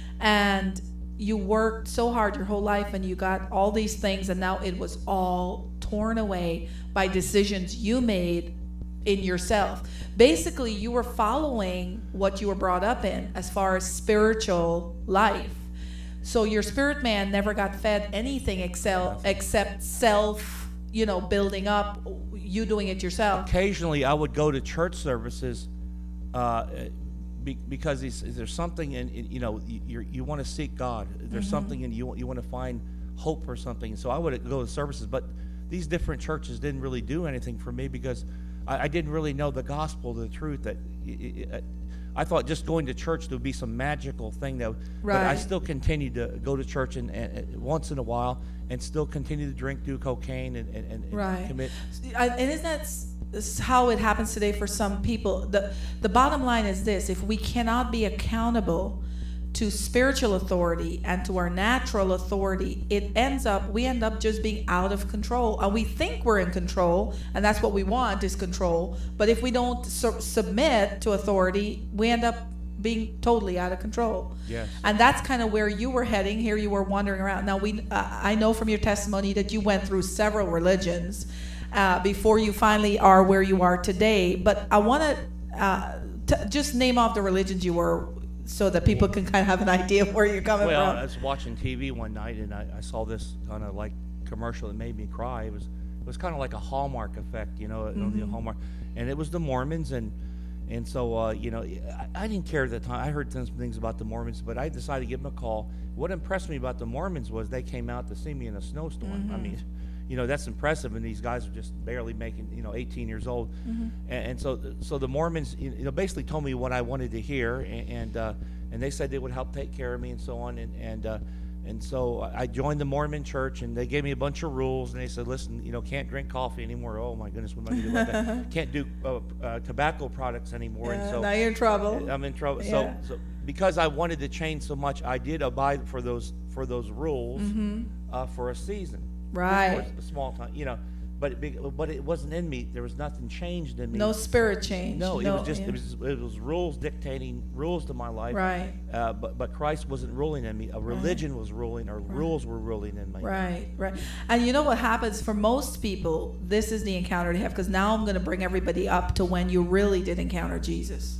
and you worked so hard your whole life and you got all these things, and now it was all torn away by decisions you made in yourself. Basically, you were following what you were brought up in as far as spiritual life. So your spirit man never got fed anything except, except self, you know, building up, you doing it yourself. Occasionally, I would go to church services uh, be, because it's, there's something in, in you know, you you want to seek God. There's Mm-hmm. something in you you want to find hope for something. So I would go to services, but these different churches didn't really do anything for me because I, I didn't really know the gospel, the truth. That it, it, I thought just going to church would be some magical thing that. But I Right. still continued to go to church and, and, and once in a while, and still continue to drink, do cocaine, and and, and Right. commit. I- And isn't that s- s- how it happens today for some people? The, the bottom line is this: if we cannot be accountable to spiritual authority and to our natural authority, it ends up, we end up just being out of control. And we think we're in control, and that's what we want is control. But if we don't su- submit to authority, we end up being totally out of control. Yes. And that's kind of where you were heading. Here you were wandering around. Now, we, uh, I know from your testimony that you went through several religions uh, before you finally are where you are today. But I want to uh, t- just name off the religions you were so that people can kind of have an idea of where you're coming Well, from. I was watching T V one night and I, I saw this kind of like commercial that made me cry. It was it was kind of like a Hallmark effect, you know, mm-hmm. the Hallmark, and it was the Mormons, and and so uh, you know, I, I didn't care at the time. I heard some things about the Mormons, but I decided to give them a call. What impressed me about the Mormons was they came out to see me in a snowstorm. Mm-hmm. I mean, you know, that's impressive, and these guys are just barely making, you know, eighteen years old, Mm-hmm. and, and so so the Mormons, you know, basically told me what I wanted to hear, and and, uh, and they said they would help take care of me and so on, and and uh, and so I joined the Mormon church, and they gave me a bunch of rules, and they said, listen, you know, can't drink coffee anymore. Oh my goodness, what am I going to do about that? Can't do uh, uh, tobacco products anymore, and Yeah, so now you're in trouble. I'm in trouble. Yeah. So, so because I wanted to change so much, I did abide for those for those rules uh, for a season. Mm-hmm. Right. For a small time, you know, but it, be- but it wasn't in me. There was nothing changed in me. No spirit change. No, it was just yeah. it was it was rules dictating rules to my life. Right. Uh, but but Christ wasn't ruling in me. A religion was ruling, or rules were ruling in me. Right, right. And you know what happens for most people, this is the encounter they have, because now I'm going to bring everybody up to when you really did encounter Jesus.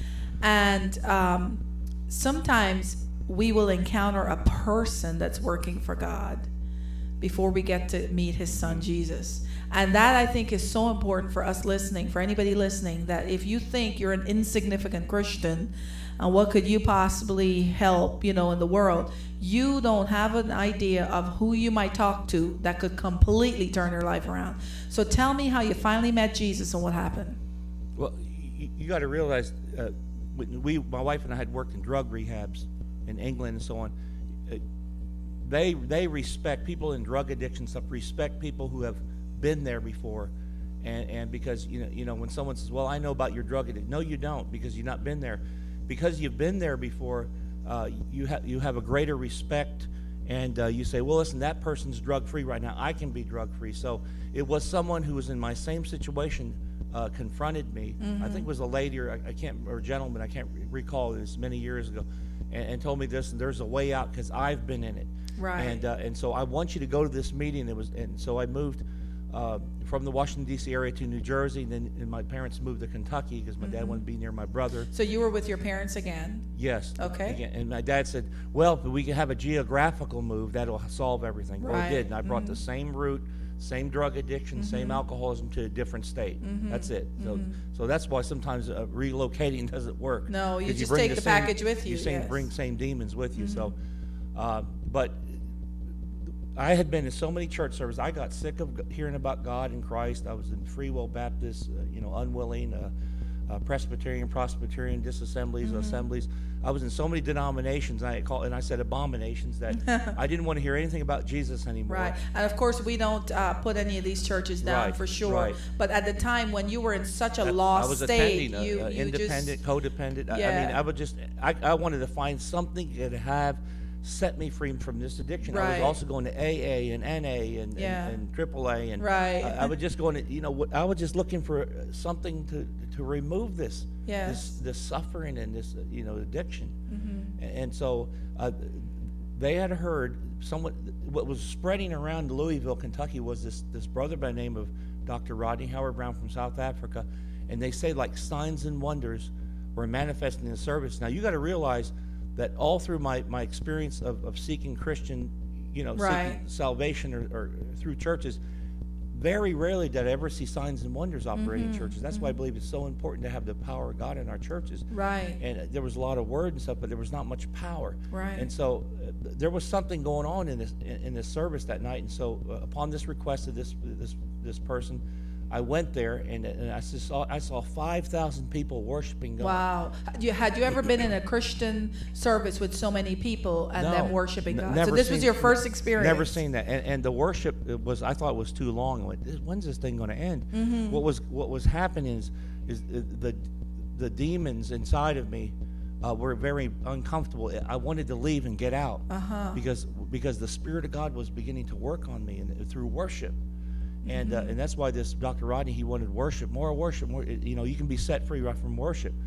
And um, sometimes we will encounter a person that's working for God before we get to meet his son Jesus. And that, I think, is so important for us listening, for anybody listening, that if you think you're an insignificant Christian, and what could you possibly help, you know, in the world, you don't have an idea of who you might talk to that could completely turn your life around. So tell me how you finally met Jesus and what happened. Well, you, you got to realize, uh, when we, my wife and I had worked in drug rehabs in England and so on. Uh, they they respect people in drug addiction stuff. Respect people who have been there before, and and because you know you know when someone says, well, I know about your drug addiction. No, you don't, because you've not been there. Because you've been there before, uh, you have you have a greater respect, and uh, you say, well, listen, that person's drug free right now. I can be drug free. So it was someone who was in my same situation uh, confronted me. Mm-hmm. I think it was a lady or I, I can't or a gentleman. I can't recall. It was many years ago, and, and told me this. And there's a way out because I've been in it. Right. And uh, and so I want you to go to this meeting. It was and so I moved uh, from the Washington D C area to New Jersey. And then and my parents moved to Kentucky because my mm-hmm. dad wanted to be near my brother. So you were with your parents again? Yes. Okay. Again. And my dad said, "Well, if we can have a geographical move, that'll solve everything." Right. Well, it did. And I brought mm-hmm. the same route, same drug addiction, mm-hmm. same alcoholism to a different state. Mm-hmm. That's it. So mm-hmm. so that's why sometimes uh, relocating doesn't work. No, you just you take the, the same, package with you. You same, yes. bring same demons with you. Mm-hmm. So, uh, but I had been in so many church services. I got sick of hearing about God and Christ. I was in Free Will Baptist, uh, you know, unwilling, uh, uh, Presbyterian, Presbyterian, disassemblies, mm-hmm. assemblies. I was in so many denominations, and I call and I said abominations that I didn't want to hear anything about Jesus anymore. Right, and of course we don't uh, put any of these churches down right, for sure. Right. But at the time when you were in such a I, lost I was state, attending, you, uh, uh, you independent, just, codependent. Yeah. I, I mean, I would just, I, I wanted to find something that would have set me free from this addiction. Right. I was also going to A A and N A and, yeah. and, and triple A, and right. I, I was just going to, you know, I was just looking for something to to remove this, yes. this, this suffering and this, you know, addiction. Mm-hmm. And, and so uh, they had heard somewhat. What was spreading around Louisville, Kentucky, was this this brother by the name of Doctor Rodney Howard-Browne from South Africa, and they say like signs and wonders were manifesting in the service. Now you got to realize that all through my, my experience of, of seeking Christian, you know, right. seeking salvation or, or through churches, very rarely did I ever see signs and wonders operating mm-hmm. in churches. That's mm-hmm. why I believe it's so important to have the power of God in our churches. Right. And there was a lot of word and stuff, but there was not much power. Right. And so uh, there was something going on in this in, in this service that night. And so uh, upon this request of this this this person, I went there and, and I saw I saw five thousand people worshiping God. Wow! Had you, had you ever been in a Christian service with so many people and no, them worshiping God? N- so this seen, was your first experience. Never seen that, and, and the worship was I thought was too long. I went, when's this thing going to end? Mm-hmm. What was what was happening is is the the demons inside of me uh, were very uncomfortable. I wanted to leave and get out uh-huh. because because the Spirit of God was beginning to work on me and through worship. And uh, and that's why this Doctor Rodney, he wanted worship, more worship, more. You know, you can be set free right from worship.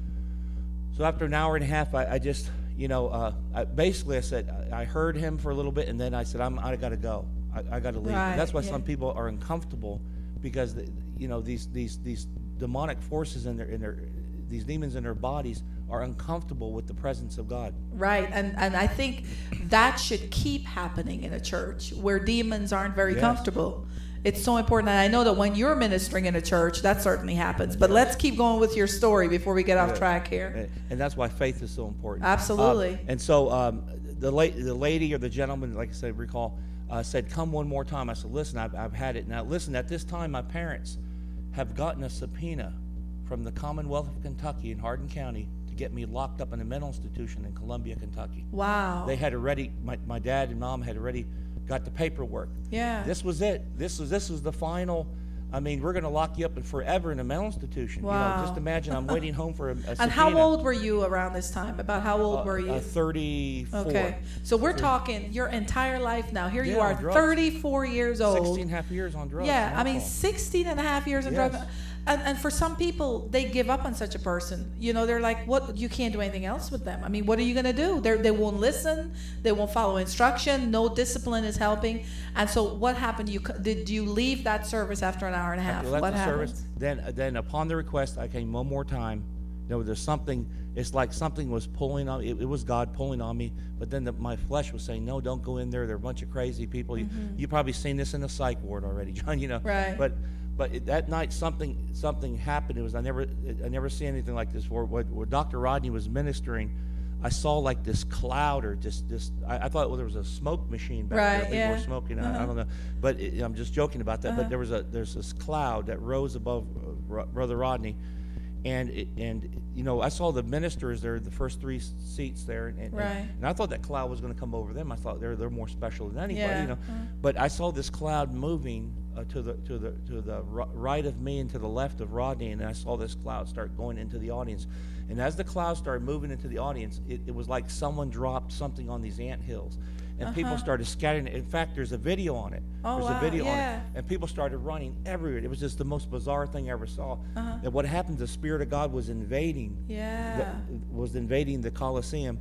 So after an hour and a half, I, I just, you know, uh, I, basically I said I heard him for a little bit, and then I said I'm I got to go, I, I got to leave. Right, And that's why yeah. some people are uncomfortable because the, you know these these these demonic forces in their in their these demons in their bodies are uncomfortable with the presence of God. Right, and and I think that should keep happening in a church where demons aren't very Yes. comfortable. It's so important, and I know that when you're ministering in a church, that certainly happens. But let's keep going with your story before we get off Yeah. track here. And, and that's why faith is so important. Absolutely. Um, and so um, the, la- the lady or the gentleman, like I said, recall, uh, said, come one more time. I said, listen, I've, I've had it. Now, listen, at this time, my parents have gotten a subpoena from the Commonwealth of Kentucky in Hardin County to get me locked up in a mental institution in Columbia, Kentucky. Wow. They had already, my, my dad and mom had already got the paperwork. Yeah. This was it. This was this was the final. I mean, we're going to lock you up in forever in a mental institution. Wow. You know, just imagine I'm waiting home for a, a And subpoena. how old were you around this time? About how old Uh, were you? Uh, thirty-four. Okay. So we're talking your entire life now. Here you Yeah, are, on drugs. thirty-four years old. sixteen and a half years on drugs. Yeah, and I mean, alcohol. sixteen and a half years in Yes. drugs. And, and for some people, they give up on such a person. You know, they're like, what? You can't do anything else with them. I mean, what are you going to do? They're, they won't listen. They won't follow instruction. No discipline is helping. And so what happened? You Did you leave that service after an hour and a half? After I left What the happened? service, then then upon the request, I came one more time. There was there's something. It's like something was pulling on. It, it was God pulling on me. But then the, my flesh was saying, "No, don't go in there. They're a bunch of crazy people." You Mm-hmm. you probably seen this in the psych ward already, John. You know. Right. But but it, that night something something happened. It was I never I never seen anything like this before. Where, where Doctor Rodney was ministering, I saw like this cloud or just this. I, I thought well, there was a smoke machine back Right, there. People yeah. were smoking. I, I Uh-huh. don't know. But it, I'm just joking about that. Uh-huh. But there was a there's this cloud that rose above uh, Ro- Brother Rodney, and it, and you know I saw the ministers there, the first three s- seats there, and, and, Right. and I thought that cloud was going to come over them. I thought they're they're more special than anybody, Yeah. you know. Uh-huh. But I saw this cloud moving uh, to the to the to the ri- right of me and to the left of Rodney, and I saw this cloud start going into the audience. And as the cloud started moving into the audience, it, it was like someone dropped something on these ant hills. and Uh-huh. people started scattering. In fact, there's a video on it. Oh, there's wow, a video yeah. on it, and people started running everywhere. It was just the most bizarre thing I ever saw. Uh-huh. And what happened? The Spirit of God was invading. Yeah. The, was invading the Colosseum,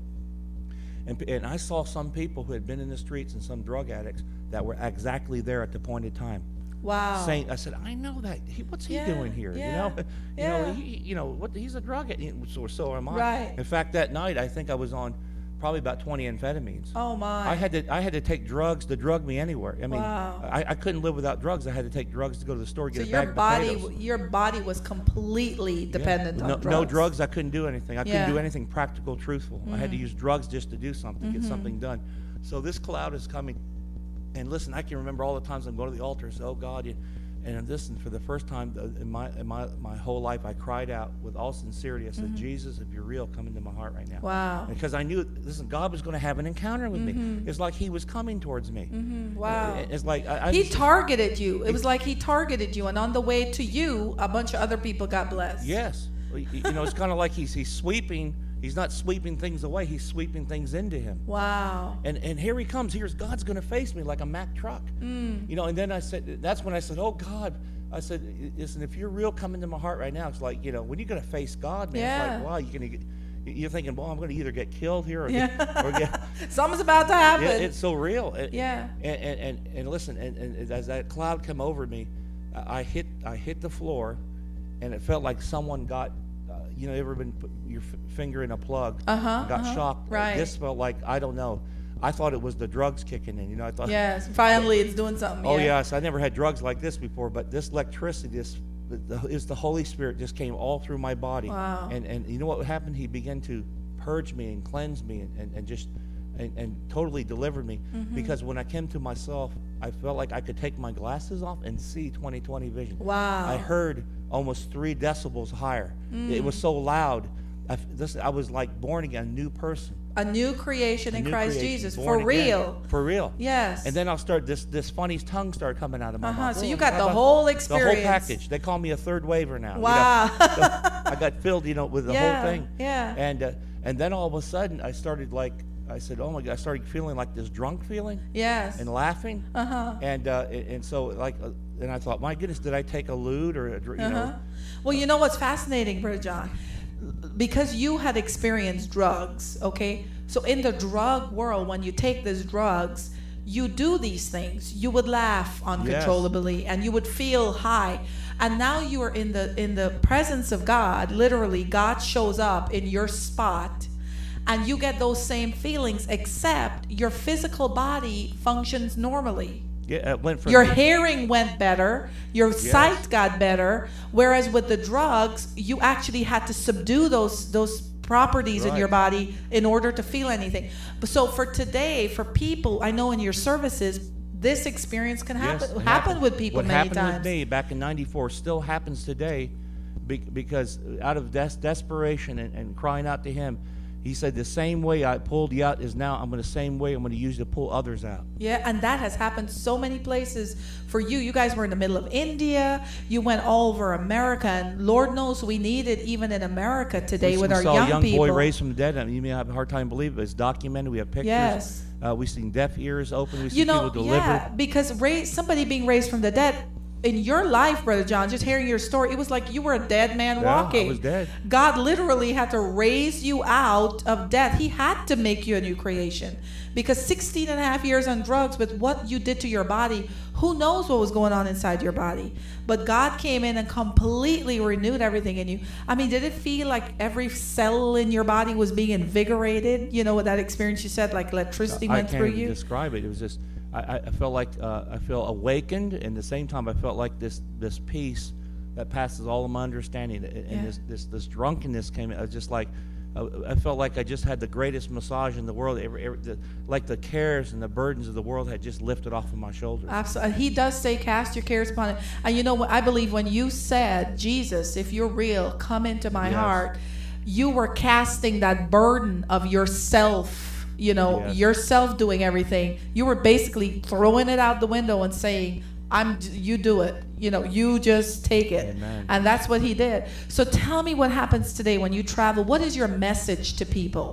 and and I saw some people who had been in the streets and some drug addicts that were exactly there at the appointed time. Wow. Saying, I said, I know that. He, what's he Yeah, doing here? yeah, You know, you yeah. know, he, you know, what? He's a drug addict. So, so am I. Right. In fact, that night, I think I was on probably about twenty amphetamines. Oh my. I had to, I had to take drugs to drug me anywhere. I mean, Wow. I, I couldn't live without drugs. I had to take drugs to go to the store, get So a your bag body, of potatoes. your body was completely Yeah. dependent no, on drugs. No drugs, I couldn't do anything. I couldn't Yeah. do anything practical, truthful. I had to use drugs just to do something, get something done. So this cloud is coming. And listen, I can remember all the times I'm going to the altar and say, oh God, you, and listen, for the first time in my in my, my whole life, I cried out with all sincerity. I said, Jesus, if you're real, come into my heart right now. Wow. Because I knew, listen, God was going to have an encounter with me. It's like he was coming towards me. Wow. It's like, I, I He just- targeted you. It was like he targeted you, and on the way to you, a bunch of other people got blessed. yes. You you know, it's kind of like he's he's sweeping. He's not sweeping things away. He's sweeping things into him. Wow. And and here he comes. Here's God's going to face me like a Mack truck. You know, and then I said, that's when I said, oh, God. I said, listen, if you're real, come into my heart right now. It's like, you know, when you're going to face God, man, Yeah. it's like, wow, you're going to get, you're thinking, well, I'm going to either get killed here or, Yeah. get, or get, Something's about to happen. yeah, it's so real. It- Yeah. And, and, and, and listen, and, and as that cloud come over me, I I hit, I hit the floor, and it felt like someone got, uh, you know, ever been put your f- finger in a plug, Uh-huh, got uh-huh, shocked. right. This felt like, I don't know. I thought it was the drugs kicking in. You know, I thought, Yes. Finally, it's doing something. oh yeah. yes, I never had drugs like this before, but this electricity, this the, the, is the Holy Spirit just came all through my body. Wow. And and you know what happened? He began to purge me and cleanse me and, and, and just and, and totally delivered me. Mm-hmm. Because when I came to myself, I felt like I could take my glasses off and see twenty twenty vision. Wow. I heard almost three decibels higher. Mm. It was so loud. I, f- this, I was like born again, a new person. A new creation in New Christ creation, Jesus. born For again. real. For real. Yes. And then I'll start this this funny tongue started coming out of my Uh-huh, mouth. so Oh, you got how the about- whole The experience. whole package. They call me a third waver now. you know. Wow. So I got filled, you know, with the Yeah, whole thing. yeah. And uh, and then all of a sudden I started like I said, oh my God, I started feeling like this drunk feeling Yes. and laughing. Uh-huh. And uh, and and so like uh, and I thought, my goodness, did I take a lewd or a, dr- you Uh-huh. know? Well, you know what's fascinating, Brother John? Because you had experienced drugs, okay? So in the drug world, when you take these drugs, you do these things. You would laugh uncontrollably and you would feel high. And now you are in the in the presence of God. Literally, God shows up in your spot and you get those same feelings, except your physical body functions normally. Yeah, it went from Your hearing went better, your sight got better, whereas with the drugs, you actually had to subdue those those properties in Right. your body in order to feel anything. But so for today, for people, I know in your services, this experience can happen Yes, it happen happened. with people what many happened times. with me back in ninety-four still happens today, be, because out of des- desperation and, and crying out to him, he said, the same way I pulled you out is now I'm going to the same way I'm going to use to pull others out. Yeah, and that has happened so many places for you. You guys were in the middle of India. You went all over America, and Lord knows we need it even in America today we, with we our saw young a young people. boy raised from the dead. I mean, you may have a hard time believing it. It's documented. We have pictures. Yes. Uh, we've seen deaf ears open. We see You know, people delivered. yeah, because raise, somebody being raised from the dead, in your life, Brother John, just hearing your story, it was like you were a dead man Yeah, I walking. was dead. God literally had to raise you out of death. He had to make you a new creation. Because sixteen and a half years on drugs with what you did to your body, who knows what was going on inside your body. But God came in and completely renewed everything in you. I mean, did it feel like every cell in your body was being invigorated? You know, with that experience you said, like electricity I went can't through even you? describe it. It was just, I, I felt like uh, I feel awakened, and at the same time I felt like this this peace that passes all of my understanding, and Yeah. this, this this drunkenness came. I was just like, uh, I felt like I just had the greatest massage in the world. Every, every, the, like the cares and the burdens of the world had just lifted off of my shoulders. Absolutely. He does say, cast your cares upon it. And you know what? I believe when you said, Jesus, if you're real, come into my Yes. heart, you were casting that burden of yourself, you know, Yes. yourself doing everything. You were basically throwing it out the window and saying, I'm, you do it. You know, you just take it. Amen. And that's what he did. So tell me what happens today when you travel. What is your message to people?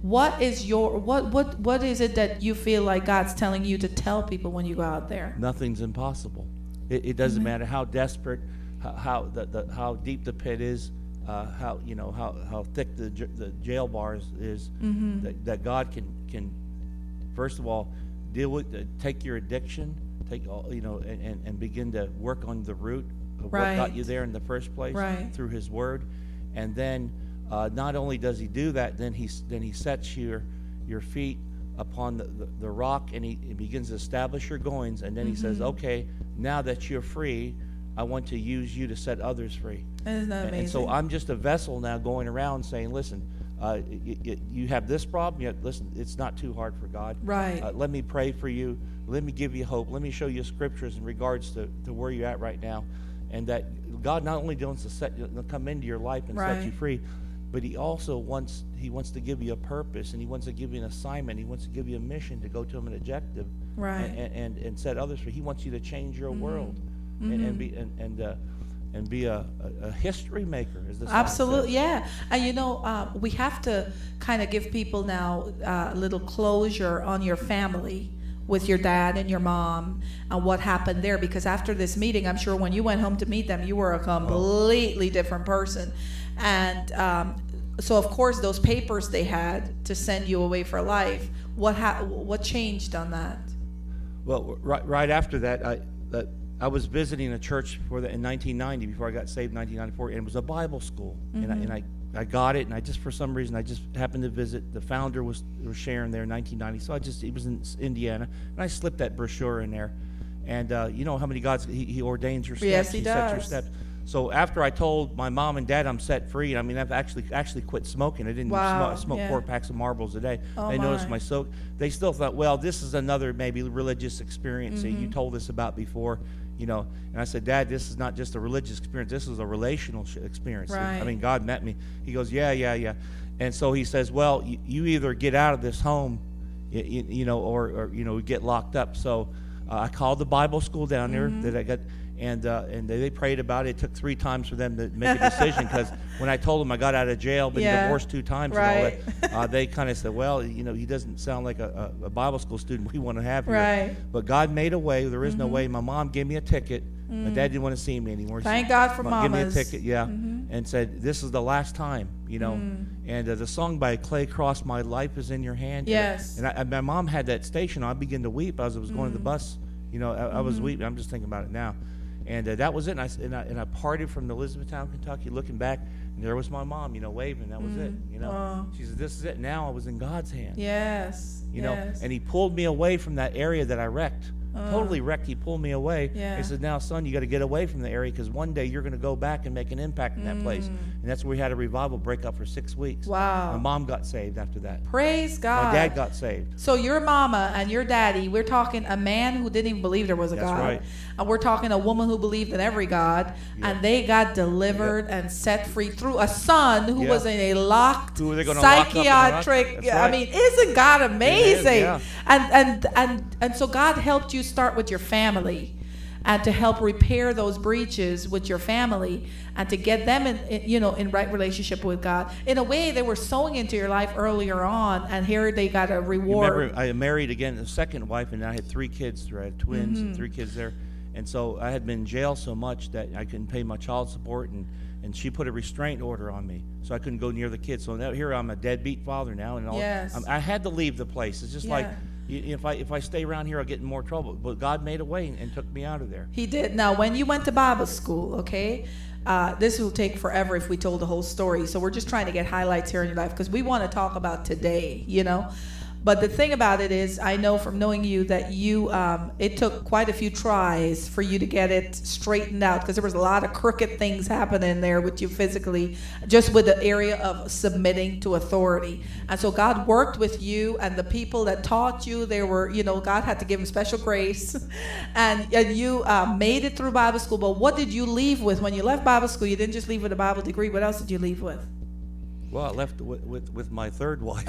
What is your what what what is it that you feel like God's telling you to tell people when you go out there? Nothing's impossible. It, it doesn't Mhm. matter how desperate, how how, the, the, how deep the pit is, uh, how you know how, how thick the j- the jail bars is. Mhm. That, that God can can first of all deal with uh, take your addiction, take all you know, and, and, and begin to work on the root of what got Right. you there in the first place Right. through His Word, and then uh, not only does He do that, then He s- then He sets your your feet upon the, the, the rock, and he, he begins to establish your goings, and then He says, Mhm. okay, now that you're free, I want to use you to set others free. Isn't that And, amazing? and so I'm just a vessel now going around saying, listen, uh, y- y- you have this problem, yet listen, it's not too hard for God. Right. Uh, let me pray for you. Let me give you hope. Let me show you scriptures in regards to, to where you're at right now. And that God not only wants to set you, to come into your life and set you Right. free, but He also wants He wants to give you a purpose, and He wants to give you an assignment. He wants to give you a mission to go to Him, an objective, Right. and, and, and set others free. He wants you to change your Mhm. world and, and be and and, uh, and be a, a, a history maker, as the song Absolutely, says. yeah. And you know, uh, we have to kind of give people now uh, a little closure on your family with your dad and your mom and what happened there, because after this meeting, I'm sure when you went home to meet them, you were a completely different person. And um, so, of course, those papers they had to send you away for life, what ha- what changed on that? Well, right, right after that, I that I was visiting a church for the, in nineteen ninety before I got saved in nineteen ninety-four, and it was a Bible school, and I, and I, I got it, and I just for some reason I just happened to visit. The founder was was sharing there in nineteen ninety, so I just it was in Indiana, and I slipped that brochure in there, and uh, you know how many God's he, he ordains your steps, Yes, He sets your does. steps. So after I told my mom and dad I'm set free, I mean I've actually actually quit smoking. I didn't Wow, smoke, smoke yeah. four packs of Marlboros a day. Oh, they noticed my. my so they still thought, well, this is another maybe religious experience that you told us about before, you know. And I said, Dad, this is not just a religious experience. This is a relational sh- experience. Right. I mean, God met me. He goes, yeah, yeah, yeah. And so he says, well, you, you either get out of this home, you, you, you know, or, or you know, get locked up. So uh, I called the Bible school down there that I got. And uh, and they, they prayed about it. It took three times for them to make a decision, because when I told them I got out of jail, been Yeah. divorced two times, Right. and all that, uh, they kind of said, well, you know, he doesn't sound like a, a, a Bible school student we want to have here. Right. But God made a way. There is no way. My mom gave me a ticket. My dad didn't want to see me anymore. Thank She- God for Mom, Give me a mamas. ticket, yeah, and said, this is the last time, you know. And uh, the song by Clay Cross, My Life is in Your Hand. Yes. And, I, and my mom had that station. I began to weep as I was going to the bus. You know, I, I was weeping. I'm just thinking about it now. And uh, that was it. And I, s- and, I, and I parted from Elizabethtown, Kentucky, looking back, and there was my mom, you know, waving. That was it, you know. Oh. She said, this is it. Now I was in God's hand, Yes. you know. yes. And He pulled me away from that area that I wrecked. Totally wrecked. He pulled me away. Yeah. He said, now, son, you got to get away from the area, because one day you're going to go back and make an impact in that place. And that's where we had a revival break up for six weeks. Wow. My mom got saved after that. Praise God. My dad got saved. So your mama and your daddy, we're talking a man who didn't even believe there was a That's God. right. And we're talking a woman who believed in every God. Yeah. And they got delivered and set free through a son who Yeah. was in a locked Who were they gonna lock up in the rock? psychiatric. That's I right. mean, isn't God amazing? yeah. And, and, and, and so God helped you start with your family. And to help repair those breaches with your family, and to get them in, in, you know, in right relationship with God. In a way, they were sowing into your life earlier on, and here they got a You reward. remember, I married again a second wife, and I had three kids. I had twins Mm-hmm. and three kids there. And so I had been in jail so much that I couldn't pay my child support, and, and she put a restraint order on me, so I couldn't go near the kids. So now here I'm a deadbeat father now, and all, Yes. I'm, I had to leave the place. It's just like, Yeah. you- if I if I stay around here, I'll get in more trouble. But God made a way and, and took me out of there. He did. Now, when you went to Bible school, okay, uh, this will take forever if we told the whole story. So we're just trying to get highlights here in your life, because we want to talk about today, you know. But the thing about it is, I know from knowing you that you, um, it took quite a few tries for you to get it straightened out, because there was a lot of crooked things happening there with you physically, just with the area of submitting to authority. And so God worked with you, and the people that taught you, they were, you know, God had to give them special grace. and, and you uh, made it through Bible school. But what did you leave with when you left Bible school? You didn't just leave with a Bible degree. What else did you leave with? Well, I left with with, with my third wife.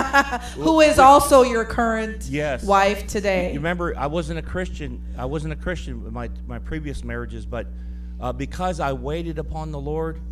Who is also your current Yes. wife today? You remember, I wasn't a Christian. I wasn't a Christian with my my previous marriages, but uh, because I waited upon the Lord,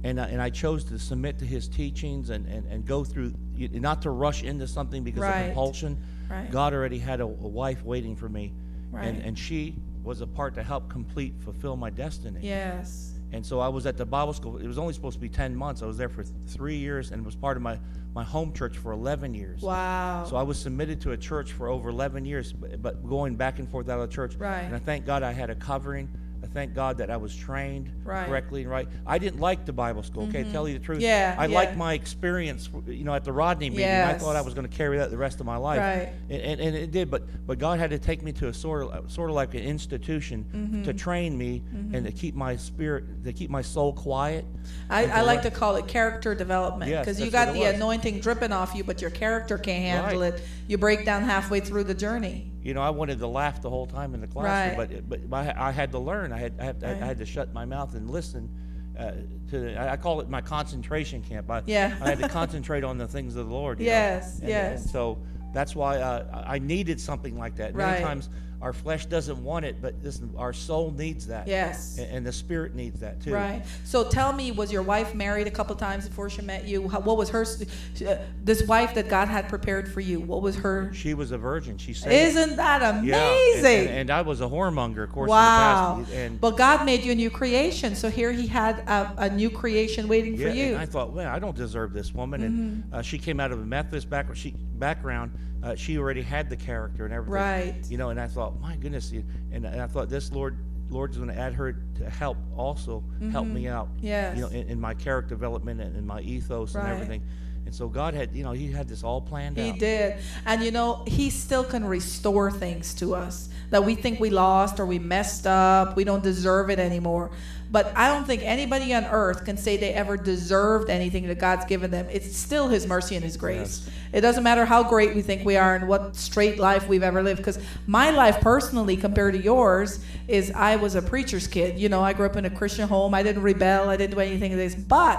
And, uh, and I chose to submit to his teachings and, and, and go through, not to rush into something because Right. of compulsion. Right. God already had a, a wife waiting for me. Right. And, and she was a part to help complete, fulfill my destiny. Yes. And so I was at the Bible school. It was only supposed to be ten months. I was there for th- three years and was part of my, my home church for eleven years. Wow. So I was submitted to a church for over eleven years, but, but going back and forth out of the church. Right. And I thank God I had a covering. I thank God that I was trained Right. correctly and right. I didn't like the Bible school, okay, to tell you the truth. Yeah, I yeah. liked my experience, you know, at the Rodney meeting. I Yes. thought I was going to carry that the rest of my life. Right. And, and, and it did, but, but God had to take me to a sort of, sort of like an institution Mm-hmm. to train me and to keep my spirit, to keep my soul quiet. I, and I like learn- to call it character development Yes, because you that's got what the it was. anointing dripping off you, but your character can't handle Right. it. You break down halfway through the journey. You know, I wanted to laugh the whole time in the classroom, Right. but but I, I had to learn. I had I had, Right. I had to shut my mouth and listen. Uh, to the, I I call it my concentration camp. I, Yeah. I had to concentrate on the things of the Lord. You know? Yes, And, yes. And so that's why uh, I needed something like that. Many Right. times our flesh doesn't want it, but listen, our soul needs that. Yes. And, and the spirit needs that too. Right. So tell me, was your wife married a couple times before she met you? How, what was her, uh, this wife that God had prepared for you? What was her? She was a virgin. She said, Isn't that amazing? Yeah, and, and, and I was a whoremonger, of course. Wow. In the past. And But God made you a new creation. So here he had a, a new creation waiting yeah, for you. and I thought, well, I don't deserve this woman. And Mm-hmm. uh, she came out of a Methodist background. She background. Uh, she already had the character and everything. Right. You know, and I thought, my goodness. And, and I thought, this Lord, Lord's going to add her to help also help me out. Mm-hmm. Yes. You know, in, in my character development and in my ethos Right. and everything. And so God had, you know, He had this all planned He out. did. And you know, he still can restore things to us that we think we lost or we messed up. We don't deserve it anymore. But I don't think anybody on earth can say they ever deserved anything that God's given them. It's still his mercy and his grace. Yes. It doesn't matter how great we think we are and what straight life we've ever lived. Because my life personally, compared to yours, is I was a preacher's kid. You know, I grew up in a Christian home. I didn't rebel. I didn't do anything of this. But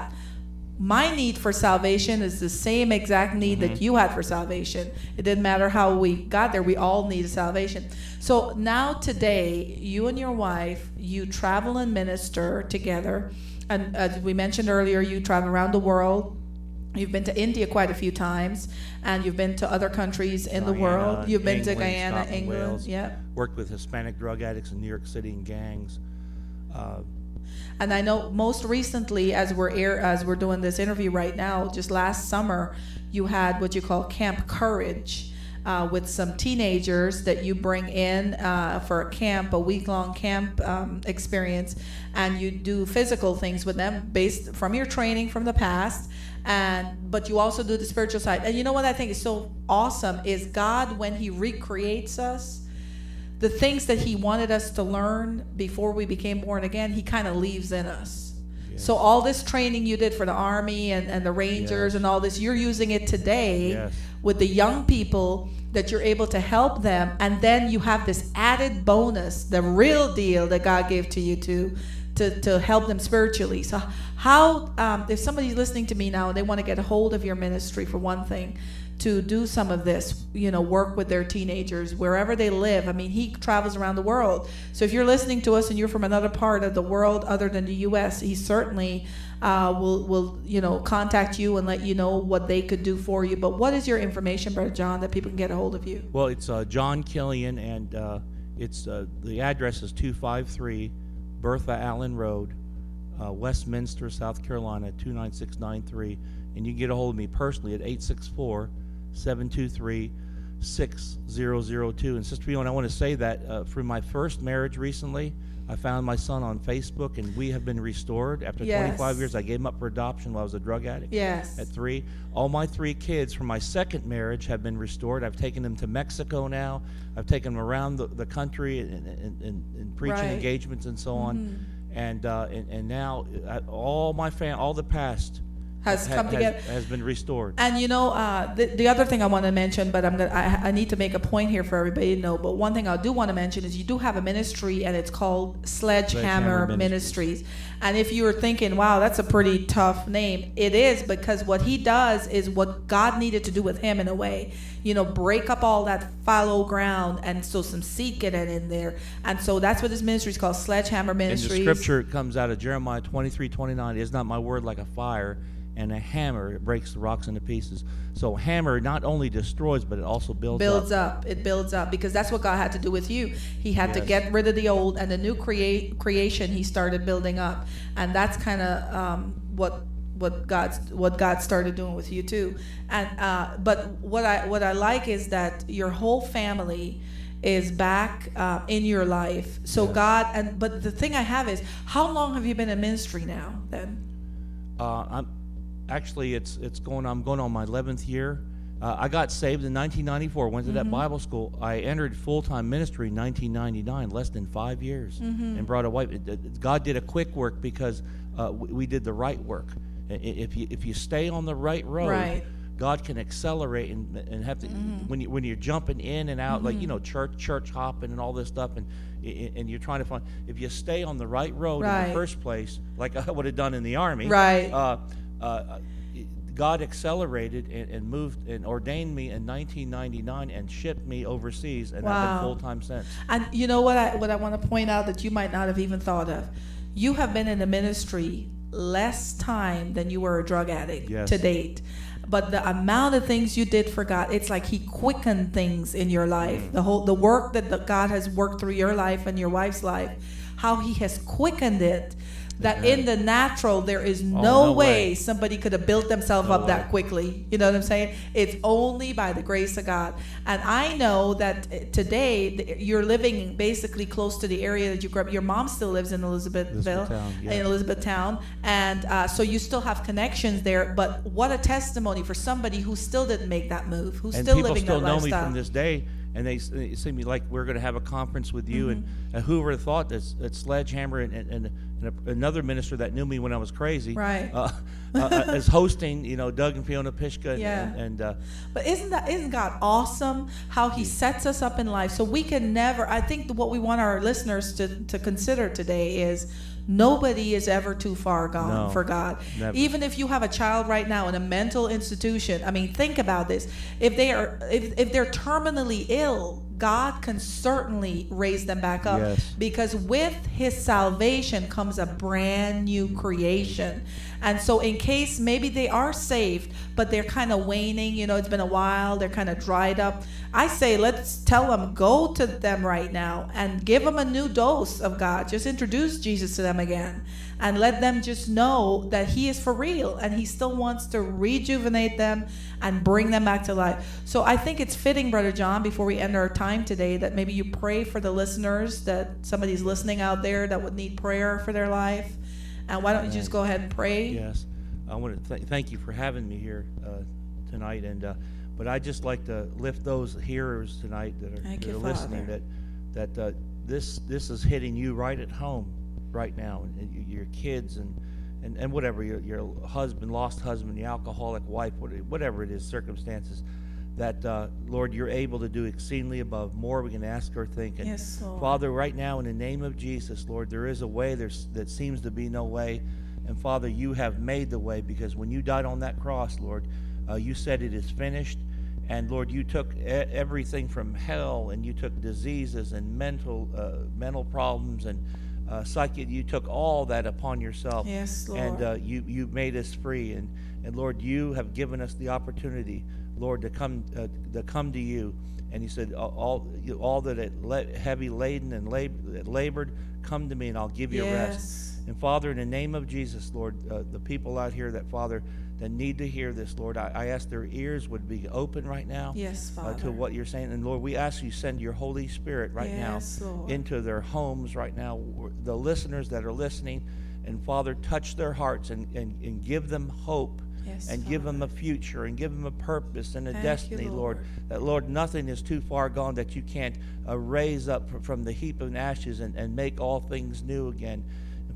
my need for salvation is the same exact need Mm-hmm. that you had for salvation. It didn't matter how we got there. We all needed salvation. So now today, you and your wife, you travel and minister together. And as we mentioned earlier, you travel around the world. You've been to India quite a few times, and you've been to other countries in the Guyana, world. You've been to England, Guyana, Scotland, England. Wales. Yep. Worked with Hispanic drug addicts in New York City in gangs. Uh, And I know most recently, as we're air, as we're doing this interview right now, just last summer, you had what you call Camp Courage, uh, with some teenagers that you bring in uh, for a camp, a week-long camp um, experience, and you do physical things with them based from your training from the past, and but you also do the spiritual side. And you know what I think is so awesome is God, when He recreates us, the things that he wanted us to learn before we became born again, he kind of leaves in us. Yes. So all this training you did for the Army and, and the Rangers Yes. and all this, you're using it today Yes. with the young people that you're able to help them. And then you have this added bonus, the real deal that God gave to you to, to, to help them spiritually. So how, um, if somebody's listening to me now and they want to get a hold of your ministry for one thing, to do some of this, you know, work with their teenagers wherever they live. I mean, he travels around the world. So if you're listening to us and you're from another part of the world other than the U S, he certainly uh, will, will, you know, contact you and let you know what they could do for you. But what is your information, Brother John, that people can get a hold of you? Well, it's uh, John Killian, and uh, it's uh, the address is two five three Bertha Allen Road, uh, Westminster, South Carolina, two nine six nine three. And you can get a hold of me personally at eight six four, seven two three, six zero zero two. And Sister Fiona, I want to say that uh, through my first marriage recently, I found my son on Facebook, and we have been restored. After Yes. twenty-five years, I gave him up for adoption while I was a drug addict. Yes. At three. All my three kids from my second marriage have been restored. I've taken them to Mexico now. I've taken them around the, the country in, in, in, in preaching Right. engagements and so on. And, uh, and and now uh, all my fam, all the past has ha- come has, together. has been restored. And you know, uh, the, the other thing I want to mention, but I'm gonna, I, I need to make a point here for everybody to know. But one thing I do want to mention is you do have a ministry, and it's called Sledgehammer, Sledgehammer Ministries. And if you were thinking, wow, that's a pretty tough name, it is, because what he does is what God needed to do with him in a way. You know, break up all that fallow ground, and so some seed get in there. And so that's what his ministry is called, Sledgehammer Ministries. And the scripture comes out of Jeremiah twenty-three twenty-nine. Is not my word like a fire, and a hammer, it breaks the rocks into pieces. So hammer not only destroys, but it also builds, builds up. up. It builds up, because that's what God had to do with you. He had Yes. to get rid of the old, and the new create creation he started building up. And that's kind of um, what what God what God started doing with you too. And uh, but what I what I like is that your whole family is back uh, in your life. So Yes. God, and but the thing I have is, how long have you been in ministry now then? Uh, I'm actually it's it's going. I'm going on my eleventh year. Uh, I got saved in nineteen ninety-four. Went to that Bible school. I entered full-time ministry in nineteen ninety-nine, less than five years, and brought a wife. It- it- God did a quick work because uh, we, we did the right work. I- i- If you if you stay on the right road, Right. God can accelerate and and have to when you when you're jumping in and out, like you know church church hopping and all this stuff, and and you're trying to find, if you stay on the right road in Right. the first place, like I would have done in the army, Right. Uh, uh, God accelerated and, and moved and ordained me in nineteen ninety-nine and shipped me overseas, and I've Wow. been full time since. And you know what I what I want to point out that you might not have even thought of. You have been in the ministry less time than you were a drug addict Yes. to date. But the amount of things you did for God, it's like he quickened things in your life. The whole the work that the God has worked through your life and your wife's life, how he has quickened it. That in the natural, there is no, no way way. somebody could have built themselves No up that way. quickly. You know what I'm saying? It's only by the grace of God. And I know that uh, today th- you're living basically close to the area that you grew up. Your mom still lives in Elizabethville, Elizabethtown, yeah. in Elizabethtown, and uh, so you still have connections there. But what a testimony for somebody who still didn't make that move, who's And still people living still that know lifestyle. me from this day, and they, s- they see me like we're going to have a conference with you, and, Mm-hmm. and who would have thought that, that Sledgehammer and, and, and a, another minister that knew me when I was crazy, Right. uh, uh, is hosting, you know, Doug and Fiona Pishka, and, Yeah. and, and uh, But isn't that isn't God awesome how he sets us up in life so we can never, I think what we want our listeners to, to consider today is nobody is ever too far gone No, for God. never. Even if you have a child right now in a mental institution, I mean, think about this. If they are if, if they're terminally ill, God can certainly raise them back up. Yes. Because with his salvation comes a brand new creation. And so in case maybe they are saved, but they're kind of waning, you know, it's been a while, they're kind of dried up. I say, let's tell them, go to them right now and give them a new dose of God. Just introduce Jesus to them again and let them just know that he is for real and he still wants to rejuvenate them and bring them back to life. So I think it's fitting, Brother John, before we end our time today, that maybe you pray for the listeners, that somebody's listening out there that would need prayer for their life. And why don't you just go ahead and pray? yes, I want to th- thank you for having me here uh, tonight, and uh, but I just like to lift those hearers tonight that are, Thank that you, are listening, Father. that that uh, this this is hitting you right at home right now, and y- your kids and and, and whatever, your your husband, lost husband, your alcoholic wife, what- whatever it is, circumstances, that uh, Lord, you're able to do exceedingly above more we can ask or think. And Yes, Lord. Father, right now in the name of Jesus, Lord, there is a way there's that seems to be no way. And Father, you have made the way, because when you died on that cross, Lord, uh, you said it is finished. And Lord, you took e- everything from hell, and you took diseases and mental uh, mental problems and uh, psychic. You took all that upon yourself. Yes, Lord. And uh, you you made us free. And and Lord, you have given us the opportunity, Lord, to come uh, to come to you. And he said, all all, you- all that are le- heavy laden and lab- that labored, come to me, and I'll give you Yes. rest. And Father, in the name of Jesus, Lord, uh, the people out here that, Father, that need to hear this, Lord, I, I ask their ears would be open right now Yes, uh, Father. to what you're saying. And Lord, we ask you send your Holy Spirit right Yes, now Lord. into their homes right now, the listeners that are listening. And Father, touch their hearts and, and, and give them hope. Yes, And give them Father. a future and give them a purpose and a Thank you, destiny, Lord. Lord. That, Lord, nothing is too far gone that you can't uh, raise up fr- from the heap of ashes and, and make all things new again. And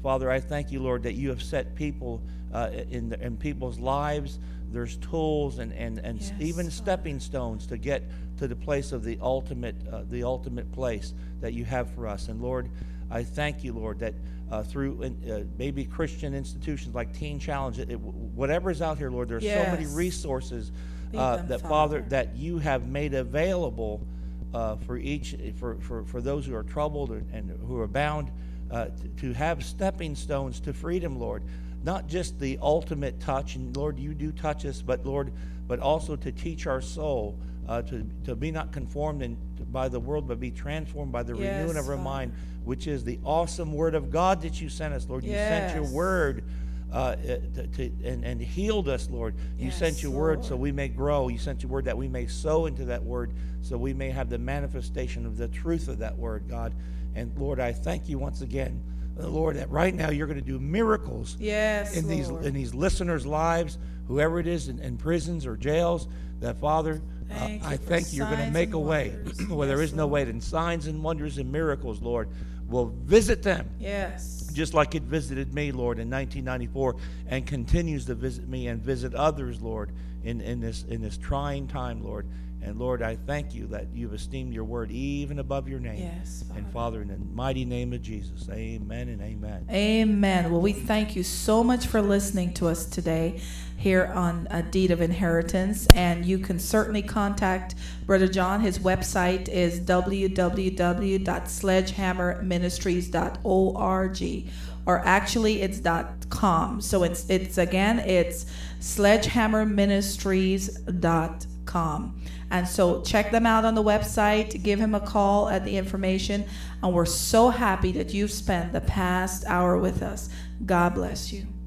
Father, I thank you, Lord, that you have set people uh, in the, in people's lives. There's tools and and, and Yes, even Father. stepping stones to get to the place of the ultimate uh, the ultimate place that you have for us. And Lord, I thank you, Lord, that uh, through uh, maybe Christian institutions like Teen Challenge, it, whatever is out here, Lord, there's so many Yes. resources Feed uh, them, that Father, Father. that you have made available uh, for each for, for, for those who are troubled and, and who are bound, uh, to, to have stepping stones to freedom, Lord. Not just the ultimate touch, and Lord, you do touch us, but Lord, but also to teach our soul uh, to to be not conformed in, by the world, but be transformed by the Yes, renewing of our Father. mind, which is the awesome Word of God that you sent us, Lord. You sent your Yes. Word uh, to, to, and, and healed us, Lord. You Yes, sent your Word so Lord. we may grow. You sent your Word that we may sow into that Word, so we may have the manifestation of the truth of that Word, God. And Lord, I thank you once again, uh, Lord, that right now you're going to do miracles Yes, in these Lord. in these listeners' lives, whoever it is in, in prisons or jails. That Father, uh, Thank you I for think you're going to signs make and a way wonders. where there Yes, is no way. Lord. And signs and wonders and miracles, Lord, will visit them. Yes. Just like it visited me, Lord, in nineteen ninety-four, and continues to visit me and visit others, Lord, in, in this in this trying time, Lord. And Lord, I thank you that you've esteemed your word even above your name. Yes, And Father. Father, in the mighty name of Jesus, amen and amen. Amen. Well, we thank you so much for listening to us today here on A Deed of Inheritance. And you can certainly contact Brother John. His website is w w w dot sledgehammer ministries dot org. Or actually, it's .com. So it's, it's again, it's sledgehammer ministries dot com. And so check them out on the website, give him a call at the information, and we're so happy that you've spent the past hour with us. God bless you.